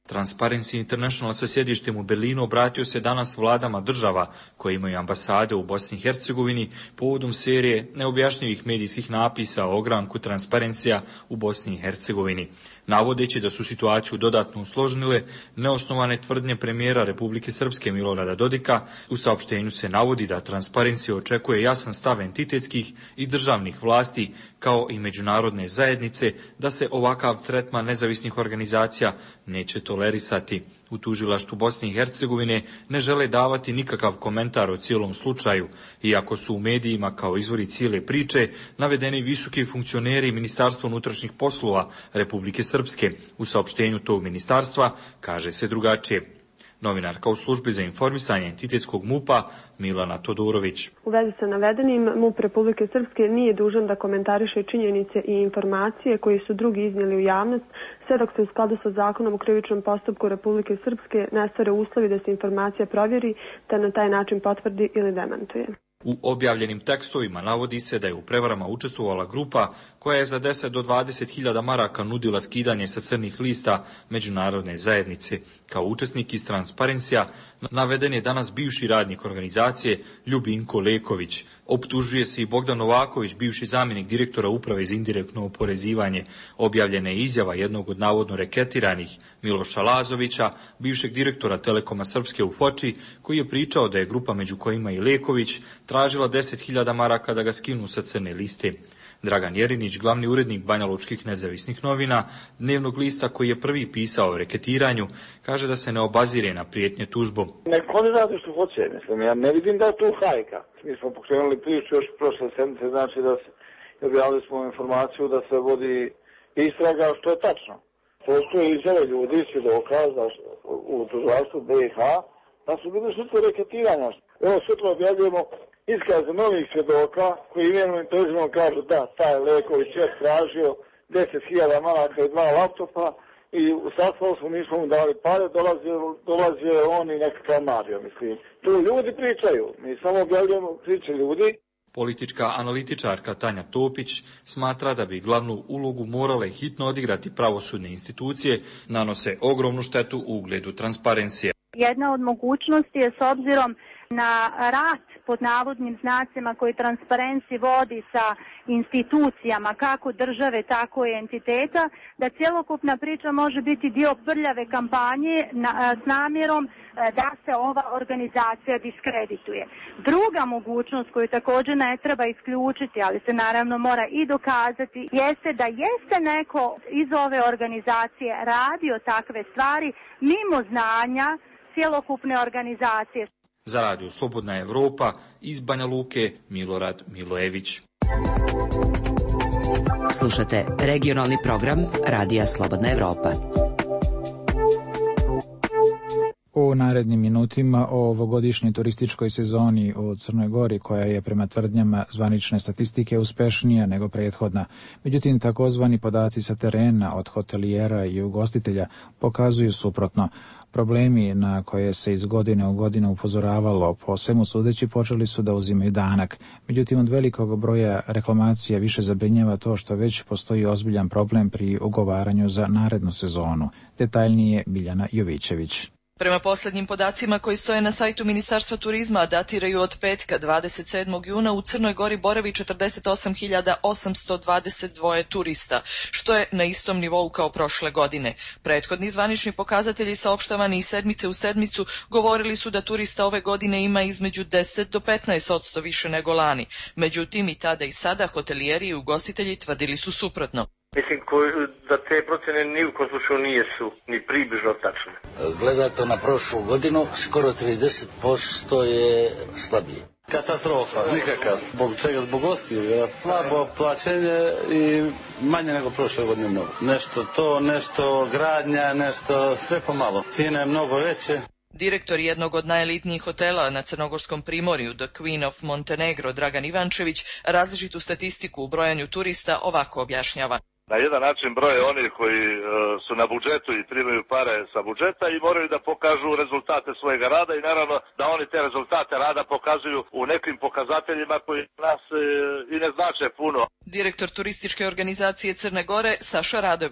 Transparency International sa sjedištem u Berlinu obratio se danas vladama država koje imaju ambasade u Bosni i Hercegovini povodom serije neobjašnjivih medijskih napisa o ogranku Transparencija u Bosni i Hercegovini, navodeći da su situaciju dodatno usložnile neosnovane tvrdnje premijera Republike Srpske Milorada Dodika. U saopštenju se navodi da Transparency očekuje jasan stav entitetskih i državnih vlasti kao i međunarodne zajednice da se ovakav tretman nezavisnih organizacija neće tolerisati. U tužilaštvu Bosne i Hercegovine ne žele davati nikakav komentar o cijelom slučaju, iako su u medijima kao izvori cijele priče navedeni visoki funkcioneri Ministarstva unutrašnjih poslova Republike Srpske. U saopštenju tog ministarstva kaže se drugačije. Novinarka u službi za informisanje entitetskog MUP-a Milana Todorović. U vezi sa navedenim, MUP Republike Srpske nije dužan da komentariše činjenice i informacije koje su drugi iznijeli u javnost, sve dok se u skladu sa zakonom o krivičnom postupku Republike Srpske ne stvore uslovi da se informacija provjeri, te na taj način potvrdi ili demantuje. U objavljenim tekstovima navodi se da je u prevarama učestvovala grupa koja je za deset do dvadeset hiljada maraka nudila skidanje sa crnih lista međunarodne zajednice. Kao učesnik iz Transparencija naveden je danas bivši radnik organizacije Ljubinko Leković. Optužuje se i Bogdan Novaković, bivši zamjenik direktora Uprave za indirektno oporezivanje. Objavljena je izjava jednog od navodno reketiranih, Miloša Lazovića, bivšeg direktora Telekoma Srpske u Foči, koji je pričao da je grupa, među kojima i Leković, tražila deset hiljada maraka da ga skinu sa crne liste. Dragan Jerinić, glavni urednik banjalučkih nezavisnih novina, dnevnog lista koji je prvi pisao o reketiranju, kaže da se ne obazire na prijetnje tužbom. Nek oni rade što hoće, mislim, ja ne vidim da je tu hajka. Mi smo pokrenuli priču još prošle sedmice, znači da se, objavili smo informaciju da se vodi istraga, što je tačno. Postoje izjave ljudi, svjedoka u tužilaštvu B i H, da su bili žrtve reketiranja. Evo sutra objavljujemo iskaze novih svjedoka koji imenom i prezimenom kažu da taj Leković je tražio deset hiljada maraka i dva laptopa i u sastavu smo nismo mu dali pare, dolazio, dolazio je on i nekakav Mario, mislim. Tu ljudi pričaju, mi samo objavljujemo priče ljudi. Politička analitičarka Tanja Topić smatra da bi glavnu ulogu morale hitno odigrati pravosudne institucije, nanose ogromnu štetu u ugledu Transparencije. Jedna od mogućnosti je, s obzirom na rat pod navodnim znacima koji Transparency vodi sa institucijama kako države, tako i entiteta, da cjelokupna priča može biti dio prljave kampanje na, s namjerom da se ova organizacija diskredituje. Druga mogućnost koju također ne treba isključiti, ali se naravno mora i dokazati, jeste da jeste neko iz ove organizacije radio takve stvari mimo znanja cjelokupne organizacije. Za radio Slobodna Evropa iz Banja Luke Milorad Milojević. Slušate regionalni program Radija Slobodna Evropa. U narednim minutima o ovogodišnjoj turističkoj sezoni u Crnoj Gori, koja je prema tvrdnjama zvanične statistike uspešnija nego prethodna. Međutim, takozvani podaci sa terena od hotelijera i ugostitelja pokazuju suprotno. Problemi na koje se iz godine u godinu upozoravalo, po svemu sudeći, počeli su da uzimaju danak. Međutim, od velikog broja reklamacija više zabrinjava to što već postoji ozbiljan problem pri ugovaranju za narednu sezonu. Detaljnije Biljana Jovićević. Prema posljednjim podacima koji stoje na sajtu Ministarstva turizma, a datiraju od petka dvadeset sedmog juna, u Crnoj Gori boravi četrdeset osam hiljada osamsto dvadeset dva turista, što je na istom nivou kao prošle godine. Prethodni zvanični pokazatelji saopštavani iz sedmice u sedmicu govorili su da turista ove godine ima između deset do petnaest posto više nego lani. Međutim, i tada i sada hotelijeri i ugostitelji tvrdili su suprotno. Mislim da te procjene ni u kom slučaju nisu ni približno tačne. Gledajte na prošlu godinu, skoro trideset posto je slabije. Katastrofa, nikakav. Zbog čega? Zbog gostiju. Slabo plaćenje i manje nego prošle godine mnogo. Nešto to, nešto gradnja, nešto sve pomalo. Cijena je mnogo veće. Direktor jednog od najelitnijih hotela na Crnogorskom primorju, The Queen of Montenegro, Dragan Ivančević, različitu statistiku u brojanju turista ovako objašnjava. Na jedan način broje oni koji uh, su na budžetu i primaju pare sa budžeta i moraju da pokažu rezultate svojega rada i naravno da oni te rezultate rada pokazuju u nekim pokazateljima koji nas uh, i ne znače puno. Direktor turističke organizacije Crne Gore, Saša Radović.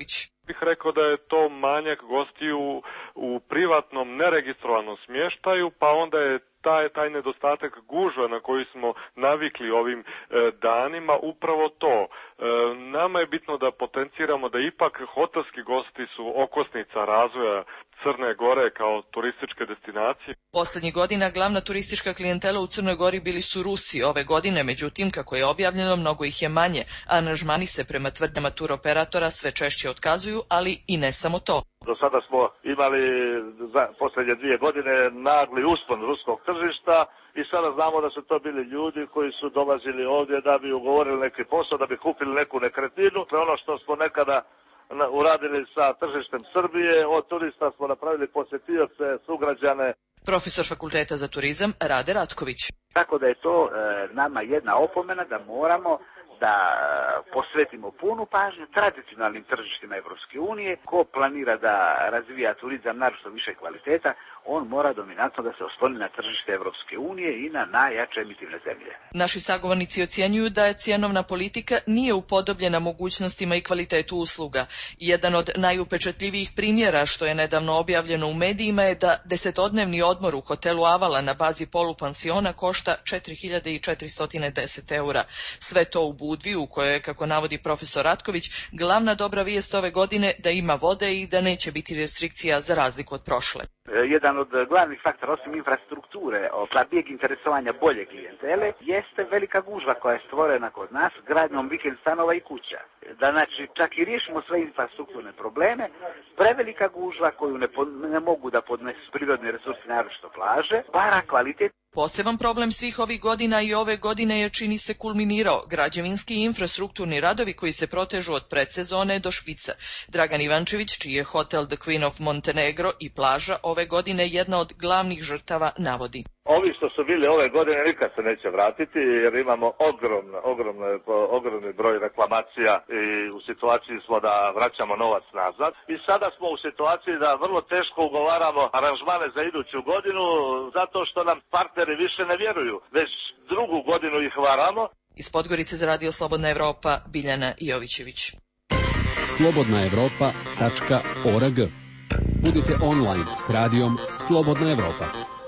bih rekao da je to manjak gostiju u privatnom neregistrovanom smještaju, pa onda je taj, taj nedostatak gužva na koji smo navikli ovim e, danima upravo to. E, nama je bitno da potenciramo da ipak hotelski gosti su okosnica razvoja Crne Gore kao turističke destinacije. Poslednjih godina glavna turistička klijentela u Crnoj Gori bili su Rusi. Ove godine, međutim, kako je objavljeno, mnogo ih je manje. Aranžmani se prema tvrdnjama turoperatora sve češće otkazuju, ali i ne samo to. Do sada smo imali za posljednje dvije godine nagli uspon ruskog tržišta i sada znamo da su to bili ljudi koji su dolazili ovdje da bi ugovorili neki posao, da bi kupili neku nekretninu. Ono što smo nekada uradili sa tržištem Srbije, od turista smo napravili posjetioce, sugrađane. Profesor Fakulteta za turizam Rade Ratković. Tako da je to e, nama jedna opomena da moramo da posvetimo punu pažnju tradicionalnim tržištima Evropske unije. Ko planira da razvija turizam naročito više kvaliteta, on mora dominantno da se osloni na tržište Evropske unije i na najjače emitivne zemlje. Naši sagovornici ocjenjuju da je cjenovna politika nije upodobljena mogućnostima i kvalitetu usluga. Jedan od najupečatljivijih primjera što je nedavno objavljeno u medijima je da desetodnevni odmor u hotelu Avala na bazi polupansiona košta četiri hiljade četiristo deset eura. Sve to u Budvi, u kojoj je, kako navodi profesor Ratković, glavna dobra vijest ove godine da ima vode i da neće biti restrikcija za razliku od prošle. Jedan od glavnih faktora, osim infrastrukture, slabijeg interesovanja bolje klijentele, jeste velika gužva koja je stvorena kod nas gradnjom vikend stanova i kuća. Da znači čak i riješimo sve infrastrukturne probleme, prevelika gužva koju ne, po, ne mogu da podnesu prirodni resursi, naročito plaže, para kvalitet. Poseban problem svih ovih godina i ove godine je, čini se, kulminirao građevinski i infrastrukturni radovi koji se protežu od predsezone do špica. Dragan Ivančević, čiji je hotel The Queen of Montenegro i plaža ove godine jedna od glavnih žrtava, navodi. Ovi što su bili ove godine nikad se neće vratiti jer imamo ogromno, ogromno, ogromni broj reklamacija i u situaciji smo da vraćamo novac nazad. I sada smo u situaciji da vrlo teško ugovaramo aranžmane za iduću godinu zato što nam partneri više ne vjeruju. Već drugu godinu ih varamo. Iz Podgorice za Radio Slobodna Evropa, Biljana Jovićević. slobodna evropa tačka org. Budite online s radijom Slobodna Evropa.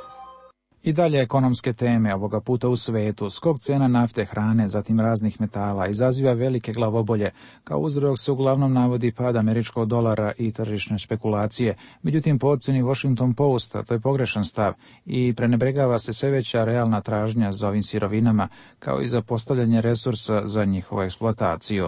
I dalje ekonomske teme, ovoga puta u svetu. Skok cena nafte, hrane, zatim raznih metala izaziva velike glavobolje. Kao uzrok se uglavnom navodi pad američkog dolara i tržišne špekulacije. Međutim, po ocjeni Washington Posta to je pogrešan stav i prenebregava se sve veća realna tražnja za ovim sirovinama, kao i za postavljanje resursa za njihovu eksploataciju.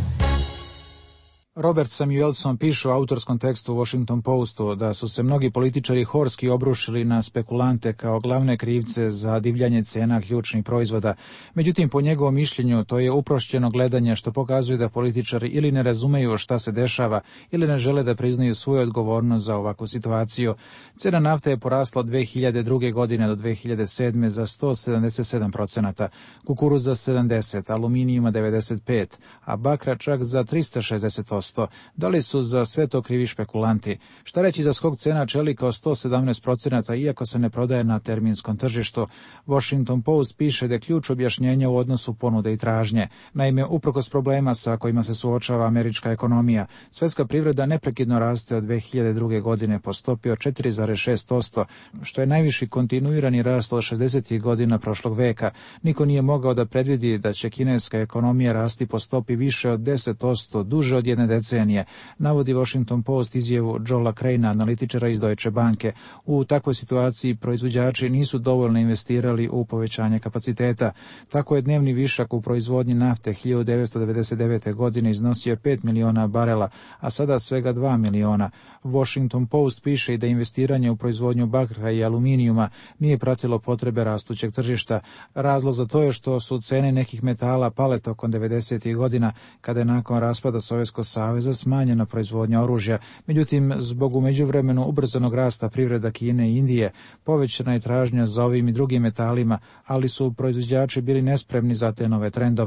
Robert Samuelson piše u autorskom tekstu u Washington Postu da su se mnogi političari horski obrušili na spekulante kao glavne krivce za divljanje cena ključnih proizvoda. Međutim, po njegovom mišljenju, to je uprošćeno gledanje što pokazuje da političari ili ne razumeju šta se dešava ili ne žele da priznaju svoju odgovornost za ovakvu situaciju. Cena nafte je porasla od dve hiljade druge. godine do dve hiljade sedme. za sto sedamdeset sedam procenata, kukuruza sedamdeset, aluminijuma devedeset pet, a bakra čak za tristo šezdeset osam. Da li su za sve to krivi špekulanti? Šta reći za skok cena čelika od sto sedamnaest procenata iako se ne prodaje na terminskom tržištu? Washington Post piše da je ključ objašnjenja u odnosu ponude i tražnje. Naime, uprkos problema sa kojima se suočava američka ekonomija, svjetska privreda neprekidno raste od dve hiljade druge. godine po stopi od četiri zarez šest posto, što je najviši kontinuirani rast od šezdesetih godina prošlog veka. Niko nije mogao da predvidi da će kineska ekonomija rasti po stopi više od deset posto duže od jedne decenije, navodi Washington Post izjavu Joela Crana, analitičara iz Deutsche Banke. U takvoj situaciji proizvođači nisu dovoljno investirali u povećanje kapaciteta. Tako je dnevni višak u proizvodnji nafte hiljadu devetsto devedeset devete. godine iznosio pet miliona barela, a sada svega dva miliona. Washington Post piše i da investiranje u proizvodnju bakra i aluminijuma nije pratilo potrebe rastućeg tržišta. Razlog za to je što su cene nekih metala pale tokom devedesetih. godina, kada je nakon raspada Sovjetskog saveza smanjena proizvodnja oružja. Međutim, zbog u međuvremenu ubrzanog rasta privreda Kine i Indije, povećana je tražnja za ovim i drugim metalima, ali su proizvođači bili nespremni za te nove trendove.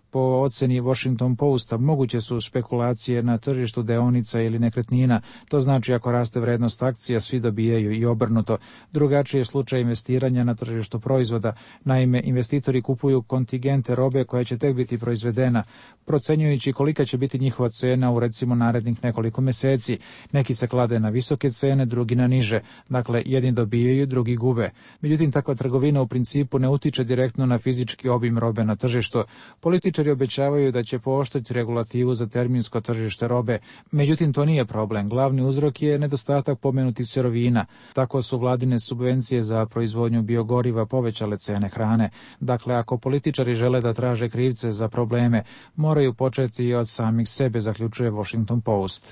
Po oceni Washington Posta moguće su špekulacije na tržištu deonica ili nekretnina, to znači ako raste vrednost akcija svi dobijaju i obrnuto. Drugačiji je slučaj investiranja na tržištu proizvoda. Naime, investitori kupuju kontingente robe koja će tek biti proizvedena, procenjujući kolika će biti njihova cena u recimo narednih nekoliko mjeseci. Neki se klade na visoke cene, drugi na niže. Dakle, jedni dobijaju, drugi gube. Međutim, takva trgovina u principu ne utiče direktno na fizički obim robe na tržištu. Političari obećavaju da će pooštriti regulativu za terminsko tržište robe. Međutim, to nije problem. Glavni uzrok je nedostatak pomenutih sirovina. Tako su vladine subvencije za proizvodnju biogoriva povećale cene hrane. Dakle, ako političari žele da traže krivce za probleme, moraju početi od samih sebe, zaključuje Washington Post.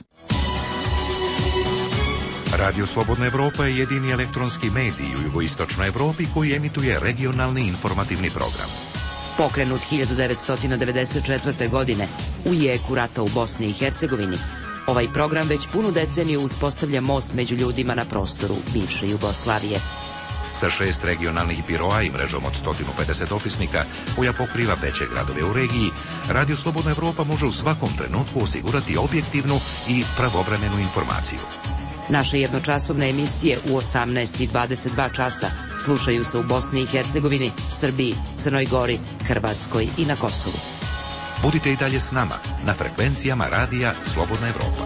Radio Slobodna Evropa je jedini elektronski medij u jugoistočnoj Evropi koji emituje regionalni informativni program. Pokrenut hiljadu devetsto devedeset četvrte. godine u jeku rata u Bosni i Hercegovini, ovaj program već punu deceniju uspostavlja most među ljudima na prostoru bivše Jugoslavije. Sa šest regionalnih biroa i mrežom od sto pedeset opisnika koja pokriva veće gradove u regiji, Radio Slobodna Evropa može u svakom trenutku osigurati objektivnu i pravovremenu informaciju. Naše jednočasovne emisije u osamnaest i dvadeset dva časa slušaju se u Bosni i Hercegovini, Srbiji, Crnoj Gori, Hrvatskoj i na Kosovu. Budite i dalje s nama na frekvencijama Radija Slobodna Evropa.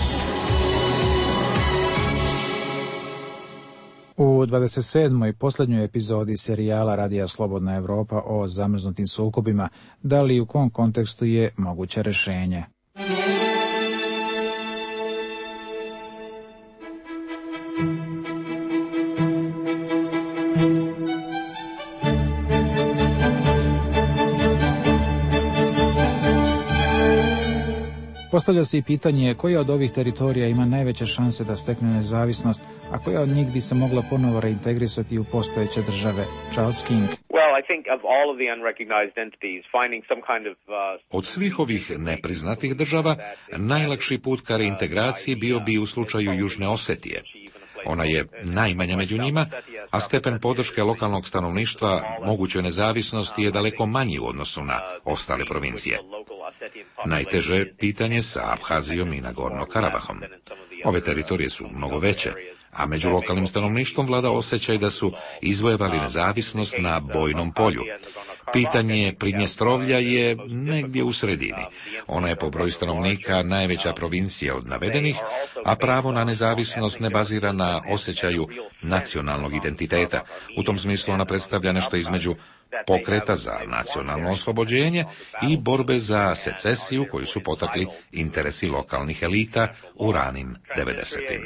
U dvadeset sedmoj posljednjoj epizodi serijala Radija Slobodna Evropa o zamrznutim sukobima, da li i u kom kontekstu je moguće rješenje? Postavlja se i pitanje koja od ovih teritorija ima najveće šanse da stekne nezavisnost, a koja od njih bi se mogla ponovo reintegrisati u postojeće države. Charles King. Od svih ovih nepriznatih država, najlakši put ka reintegraciji bio bi u slučaju Južne Osetije. Ona je najmanja među njima, a stepen podrške lokalnog stanovništva mogućoj nezavisnosti je daleko manji u odnosu na ostale provincije. Najteže je pitanje sa Abhazijom i Nagorno Karabahom. Ove teritorije su mnogo veće, a među lokalnim stanovništvom vlada osjećaj da su izvojevali nezavisnost na bojnom polju. Pitanje Pridnjestrovlja je negdje u sredini. Ona je po broju stanovnika najveća provincija od navedenih, a pravo na nezavisnost ne bazira na osjećaju nacionalnog identiteta. U tom smislu ona predstavlja nešto između pokreta za nacionalno oslobođenje i borbe za secesiju koju su potakli interesi lokalnih elita u ranim devedesetim.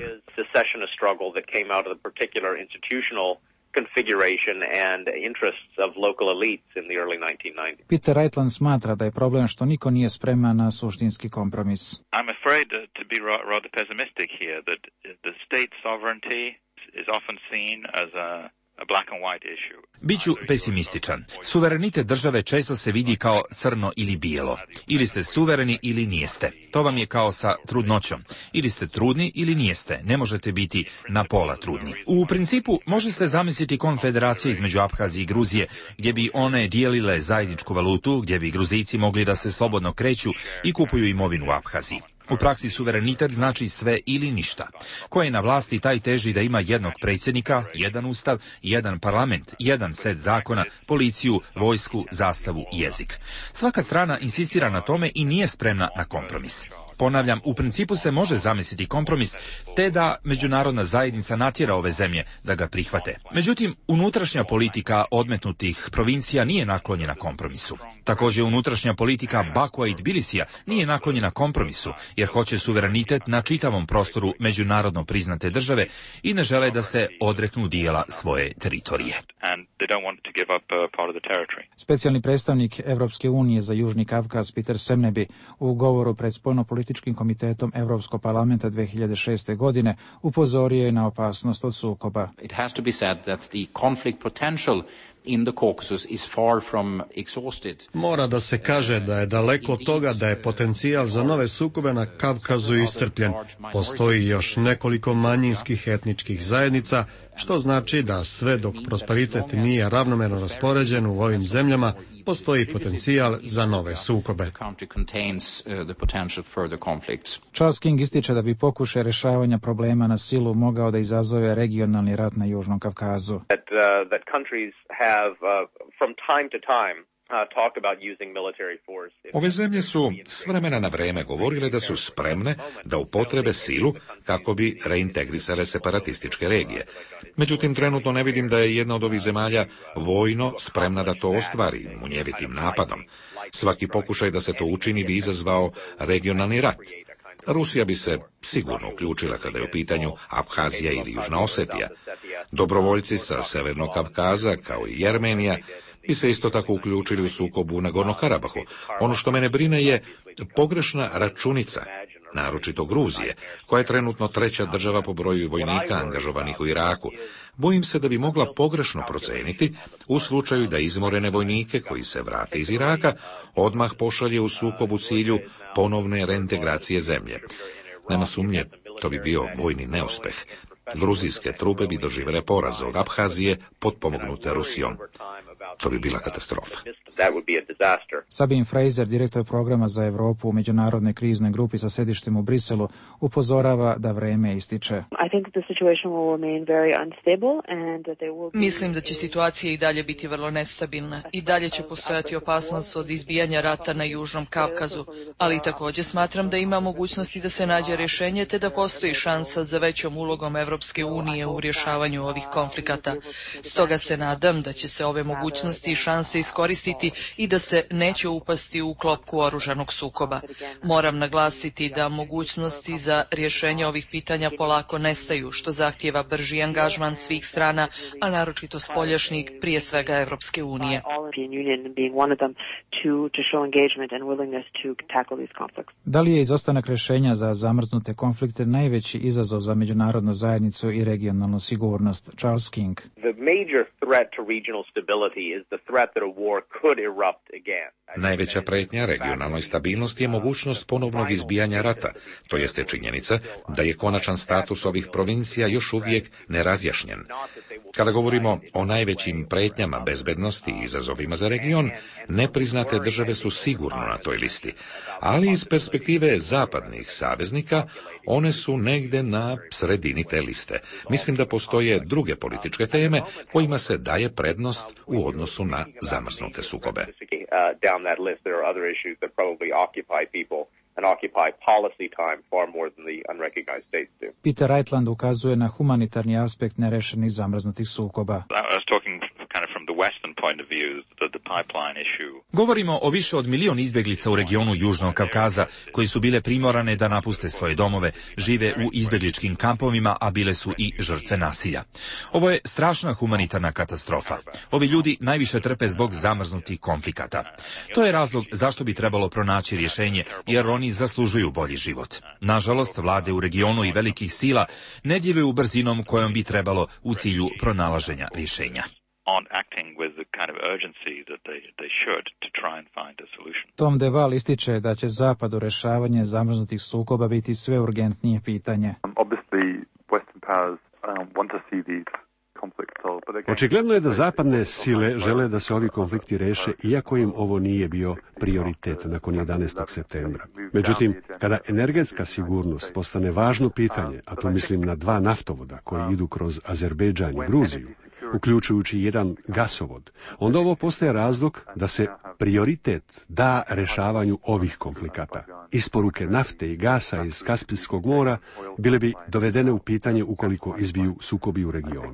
configuration and interests of local elites in the early nineteen nineties. Peter Reitland smatra da je problem što niko nije spreman na suštinski kompromis. I'm afraid to be rather pessimistic here that the state sovereignty is often seen as a a black and white issue. Biću pesimističan. Suverenitet države često se vidi kao crno ili bijelo. Ili ste suvereni ili nijeste. To vam je kao sa trudnoćom. Ili ste trudni ili nijeste. Ne možete biti na pola trudni. U principu može se zamisliti konfederacija između Abhazije i Gruzije, gdje bi one dijelile zajedničku valutu, gdje bi Gruzijci mogli da se slobodno kreću i kupuju imovinu u Abhaziji. U praksi suverenitet znači sve ili ništa. Ko je na vlasti, taj teži da ima jednog predsjednika, jedan ustav, jedan parlament, jedan set zakona, policiju, vojsku, zastavu i jezik. Svaka strana insistira na tome i nije spremna na kompromis. Ponavljam, u principu se može zamisliti kompromis, te da međunarodna zajednica natjera ove zemlje da ga prihvate. Međutim, unutrašnja politika odmetnutih provincija nije naklonjena kompromisu. Također, unutrašnja politika Bakua i Tbilisija nije naklonjena kompromisu, jer hoće suverenitet na čitavom prostoru međunarodno priznate države i ne žele da se odreknu dijela svoje teritorije. Specijalni predstavnik Evropske unije za Južni Kavkaz Peter Semnebi u govoru pred Spoljnopolitičkim komitetom Evropskog parlamenta dve hiljade šeste. godine upozorio je na opasnost od sukoba. It has to be said that the conflict potential in the Caucasus is far from exhausted. Mora da se kaže da je daleko od toga da je potencijal za nove sukobe na Kavkazu iscrpljen. Postoji još nekoliko manjinskih etničkih zajednica, što znači da sve dok prosperitet nije ravnomerno raspoređen u ovim zemljama, postoji potencijal za nove sukobe. Charles King ističe da bi pokušaj rješavanja problema na silu mogao da izazove regionalni rat na Južnom Kavkazu. That, uh, that countries have, uh, from time to time, Ove zemlje su s vremena na vreme govorile da su spremne da upotrebe silu kako bi reintegrisale separatističke regije. Međutim, trenutno ne vidim da je jedna od ovih zemalja vojno spremna da to ostvari munjevitim napadom. Svaki pokušaj da se to učini bi izazvao regionalni rat. Rusija bi se sigurno uključila kada je u pitanju Abhazija ili Južna Osetija. Dobrovoljci sa Severnog Kavkaza, kao i Jermenija, bi se isto tako uključili u sukobu u Nagorno-Karabahu. Ono što mene brine je pogrešna računica, naročito Gruzije, koja je trenutno treća država po broju vojnika angažovanih u Iraku. Bojim se da bi mogla pogrešno proceniti u slučaju da izmorene vojnike koji se vrate iz Iraka odmah pošalje u sukob u cilju ponovne reintegracije zemlje. Nema sumnje, to bi bio vojni neuspeh. Gruzijske trupe bi doživjele poraz od Abhazije potpomognute Rusijom. To bi bila katastrofa. Sabine Fraser, direktor programa za Europu u međunarodnoj kriznoj grupi sa sedištem u Briselu, upozorava da vreme ističe. Mislim da će situacija i dalje biti vrlo nestabilna. I dalje će postojati opasnost od izbijanja rata na Južnom Kavkazu, ali također smatram da ima mogućnosti da se nađe rješenje te da postoji šansa za većom ulogom Evropske unije u rješavanju ovih konflikata. Stoga se nadam da će se ove mogućnosti i šanse iskoristiti i da se neće upasti u klopku oružanog sukoba. Moram naglasiti da mogućnosti za rješenje ovih pitanja polako nestaju, što zahtijeva brži angažman svih strana, a naročito spoljašnjeg, prije svega Evropske unije. Da li je izostanak rješenja za zamrznute konflikte najveći izazov za međunarodnu zajednicu i regionalnu sigurnost? Charles King. Najveća pretnja regionalnoj stabilnosti je mogućnost ponovnog izbijanja rata, to jeste činjenica da je konačan status ovih provincija još uvijek nerazjašnjen. Kada govorimo o najvećim pretnjama bezbednosti i izazovima za region, nepriznate države su sigurno na toj listi, ali iz perspektive zapadnih saveznika one su negde na sredini te liste. Mislim da postoje druge političke teme kojima se daje prednost u odnosu na zamrznute sukobe. Peter Reitland ukazuje na humanitarni aspekt nerešenih zamrznutih sukoba. Govorimo o više od milion izbjeglica u regionu Južnog Kavkaza, koji su bile primorane da napuste svoje domove, žive u izbjegličkim kampovima, a bile su i žrtve nasilja. Ovo je strašna humanitarna katastrofa. Ovi ljudi najviše trpe zbog zamrznutih konflikata. To je razlog zašto bi trebalo pronaći rješenje, jer oni zaslužuju bolji život. Nažalost, vlade u regionu i velikih sila ne djeluju brzinom kojom bi trebalo u cilju pronalaženja rješenja. Tom DeVal ističe da će Zapadu rješavanje zamrznutih sukoba biti sve urgentnije pitanje. Očigledno je da zapadne sile žele da se ovi konflikti reše, iako im ovo nije bio prioritet nakon jedanaestog septembra. Međutim, kada energetska sigurnost postane važno pitanje, a tu mislim na dva naftovoda koji idu kroz Azerbejdžan i Gruziju, uključujući jedan gasovod, onda ovo postaje razlog da se prioritet da rešavanju ovih konflikata. Isporuke nafte i gasa iz Kaspijskog mora bile bi dovedene u pitanje ukoliko izbiju sukobi u regionu.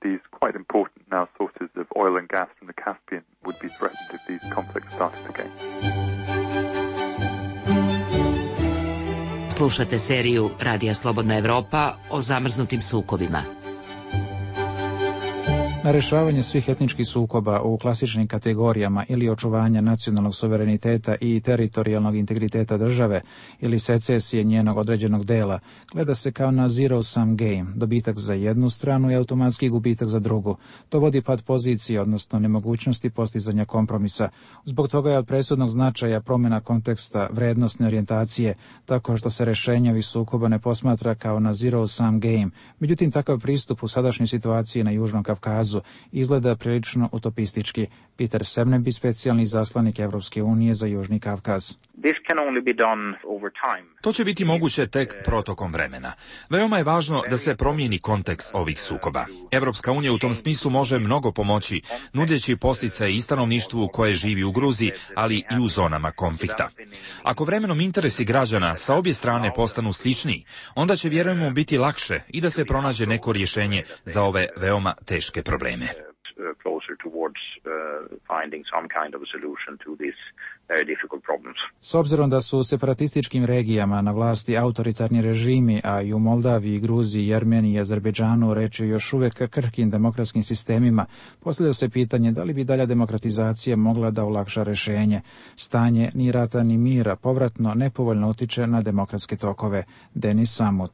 Slušate seriju Radija Slobodna Evropa o zamrznutim sukobima. Na rješavanje svih etničkih sukoba u klasičnim kategorijama ili očuvanja nacionalnog suvereniteta i teritorijalnog integriteta države ili secesije njenog određenog dela gleda se kao na zero-sum game, dobitak za jednu stranu i automatski gubitak za drugu. To vodi pad pozicije, odnosno nemogućnosti postizanja kompromisa. Zbog toga je od presudnog značaja promjena konteksta vrednostne orijentacije, tako što se rješenje ovih sukoba ne posmatra kao na zero-sum game. Međutim, takav pristup u sadašnjoj situaciji na Južnom Kavkazu Kavkazu izgleda prilično utopistički. Peter Semneby, specijalni izaslanik Evropske unije za Južni Kavkaz. To će biti moguće tek protokom vremena. Veoma je važno da se promijeni kontekst ovih sukoba. Evropska unija u tom smislu može mnogo pomoći, nudeći posticaje i stanovništvu koje živi u Gruziji, ali i u zonama konflikta. Ako vremenom interesi građana sa obje strane postanu sličniji, onda će, vjerujemo, biti lakše i da se pronađe neko rješenje za ove veoma teške probleme. S obzirom da su u separatističkim regijama na vlasti autoritarni režimi, a i u Moldaviji, Gruziji, Jermeniji i Azerbejdžanu reč je još uvijek krhkim demokratskim sistemima, postavlja se pitanje da li bi dalja demokratizacija mogla da olakša rješenje. Stanje ni rata ni mira povratno nepovoljno utiče na demokratske tokove. Denis Samut.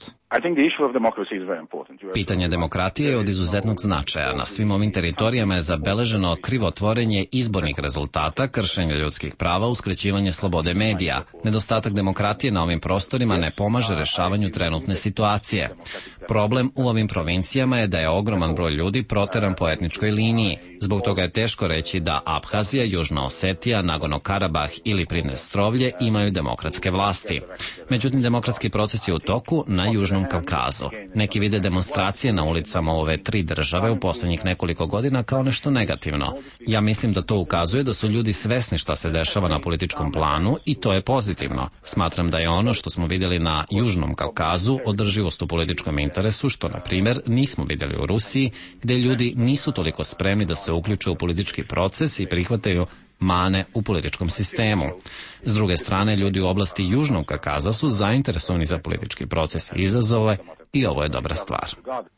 Pitanje demokratije je od izuzetnog značaja. Na svim ovim teritorijama je zabeleženo krivotvorenje izbornih rezultata, kršenje ljudskih prava, uskraćivanje slobode medija. Nedostatak demokratije na ovim prostorima ne pomaže rešavanju trenutne situacije. Problem u ovim provincijama je da je ogroman broj ljudi proteran po etničkoj liniji. Zbog toga je teško reći da Abhazija, Južna Osetija, Nagorno-Karabah ili Pridnestrovlje imaju demokratske vlasti. Međutim, demokratski proces je u toku na Južnom Kavkazu. Neki vide demonstracije na ulicama ove tri države u posljednjih nekoliko godina kao nešto negativno. Ja mislim da to ukazuje da su ljudi svesni šta se dešava na političkom planu i to je pozitivno. Smatram da je ono što smo vidjeli na Južnom Kavkazu održivost u političkom interesu, što, na primjer, nismo vidjeli u Rusiji, gdje ljudi nisu toliko spremni da se uključe u politički proces i prihvataju mane u političkom sistemu. S druge strane, ljudi u oblasti Južnog Kavkaza su zainteresovani za politički proces i izazove i ovo je dobra stvar.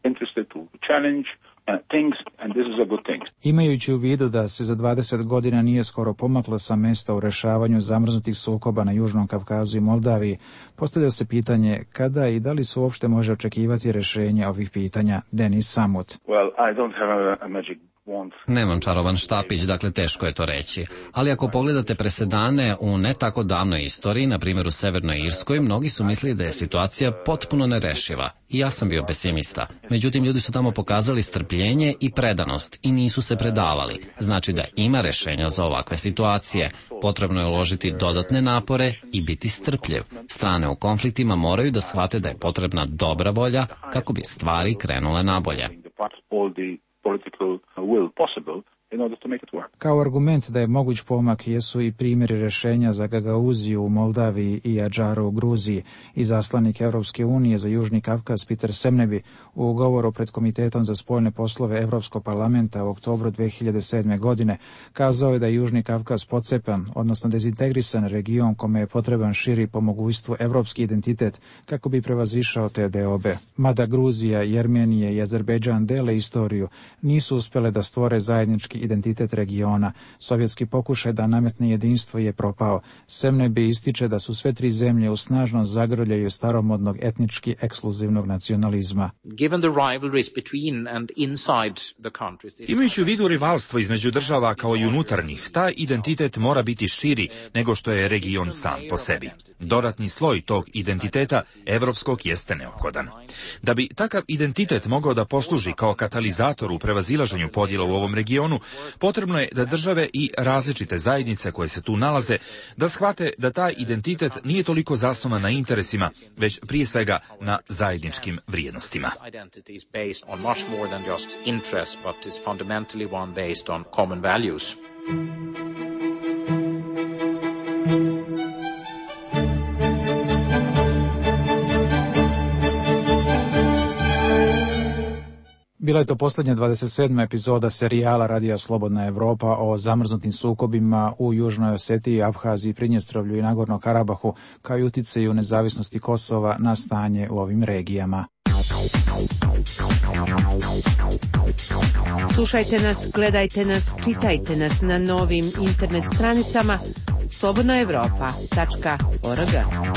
Imajući u vidu da se za dvadeset godina nije skoro pomaklo sa mesta u rešavanju zamrznutih sukoba na Južnom Kavkazu i Moldaviji, postavlja se pitanje kada i da li se uopšte može očekivati rješenje ovih pitanja. Denis Samut. Well, I don't have a, a magic Nemam čarovan štapić, dakle teško je to reći. Ali ako pogledate presedane u ne tako davnoj istoriji, na primjer u Severnoj Irskoj, mnogi su mislili da je situacija potpuno nerešiva. I ja sam bio pesimista. Međutim, ljudi su tamo pokazali strpljenje i predanost i nisu se predavali. Znači da ima rešenja za ovakve situacije. Potrebno je uložiti dodatne napore i biti strpljiv. Strane u konfliktima moraju da shvate da je potrebna dobra volja kako bi stvari krenule nabolje. Kao argument da je moguć pomak jesu i primjeri rješenja za Gagauziju u Moldaviji i Adžaru u Gruziji. Izaslanik Evropske unije za Južni Kavkaz Peter Semneby u govoru pred Komitetom za spoljne poslove Evropskog parlamenta u oktobru dve hiljade sedme. godine kazao je da je Južni Kavkaz pocepan, odnosno dezintegrisan region kome je potreban širi po mogućstvu evropski identitet kako bi prevazišao te deobe. Mada Gruzija, Jermenije i Azerbejdžan dele istoriju, nisu uspjele da stvore zajednički identitet regiona. Sovjetski pokušaj da nametne jedinstvo je propao. Semneby ističe da su sve tri zemlje u snažnom zagrljaju staromodnog etnički ekskluzivnog nacionalizma. Imajući u vidu rivalstvo između država kao i unutarnjih, taj identitet mora biti širi nego što je region sam po sebi. Dodatni sloj tog identiteta evropskog jeste neophodan. Da bi takav identitet mogao da posluži kao katalizator u prevazilaženju podjela u ovom regionu, potrebno je da države i različite zajednice koje se tu nalaze da shvate da taj identitet nije toliko zasnovan na interesima, već prije svega na zajedničkim vrijednostima. Bila je to posljednja dvadeset sedma epizoda serijala Radija Slobodna Evropa o zamrznutim sukobima u Južnoj Osetiji, Abhaziji, Pridnjestrovlju i Nagorno Karabahu, kao i uticaju nezavisnosti Kosova na stanje u ovim regijama. Slušajte nas, gledajte nas, čitajte nas na novim internet stranicama slobodna evropa tačka org.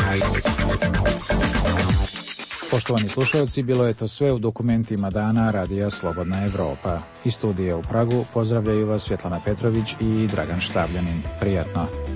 Poštovani slušalci, bilo je to sve u dokumentima dana Radija Slobodna Evropa. Iz studija u Pragu pozdravljaju vas Svjetlana Petrović i Dragan Štavljanin. Prijatno.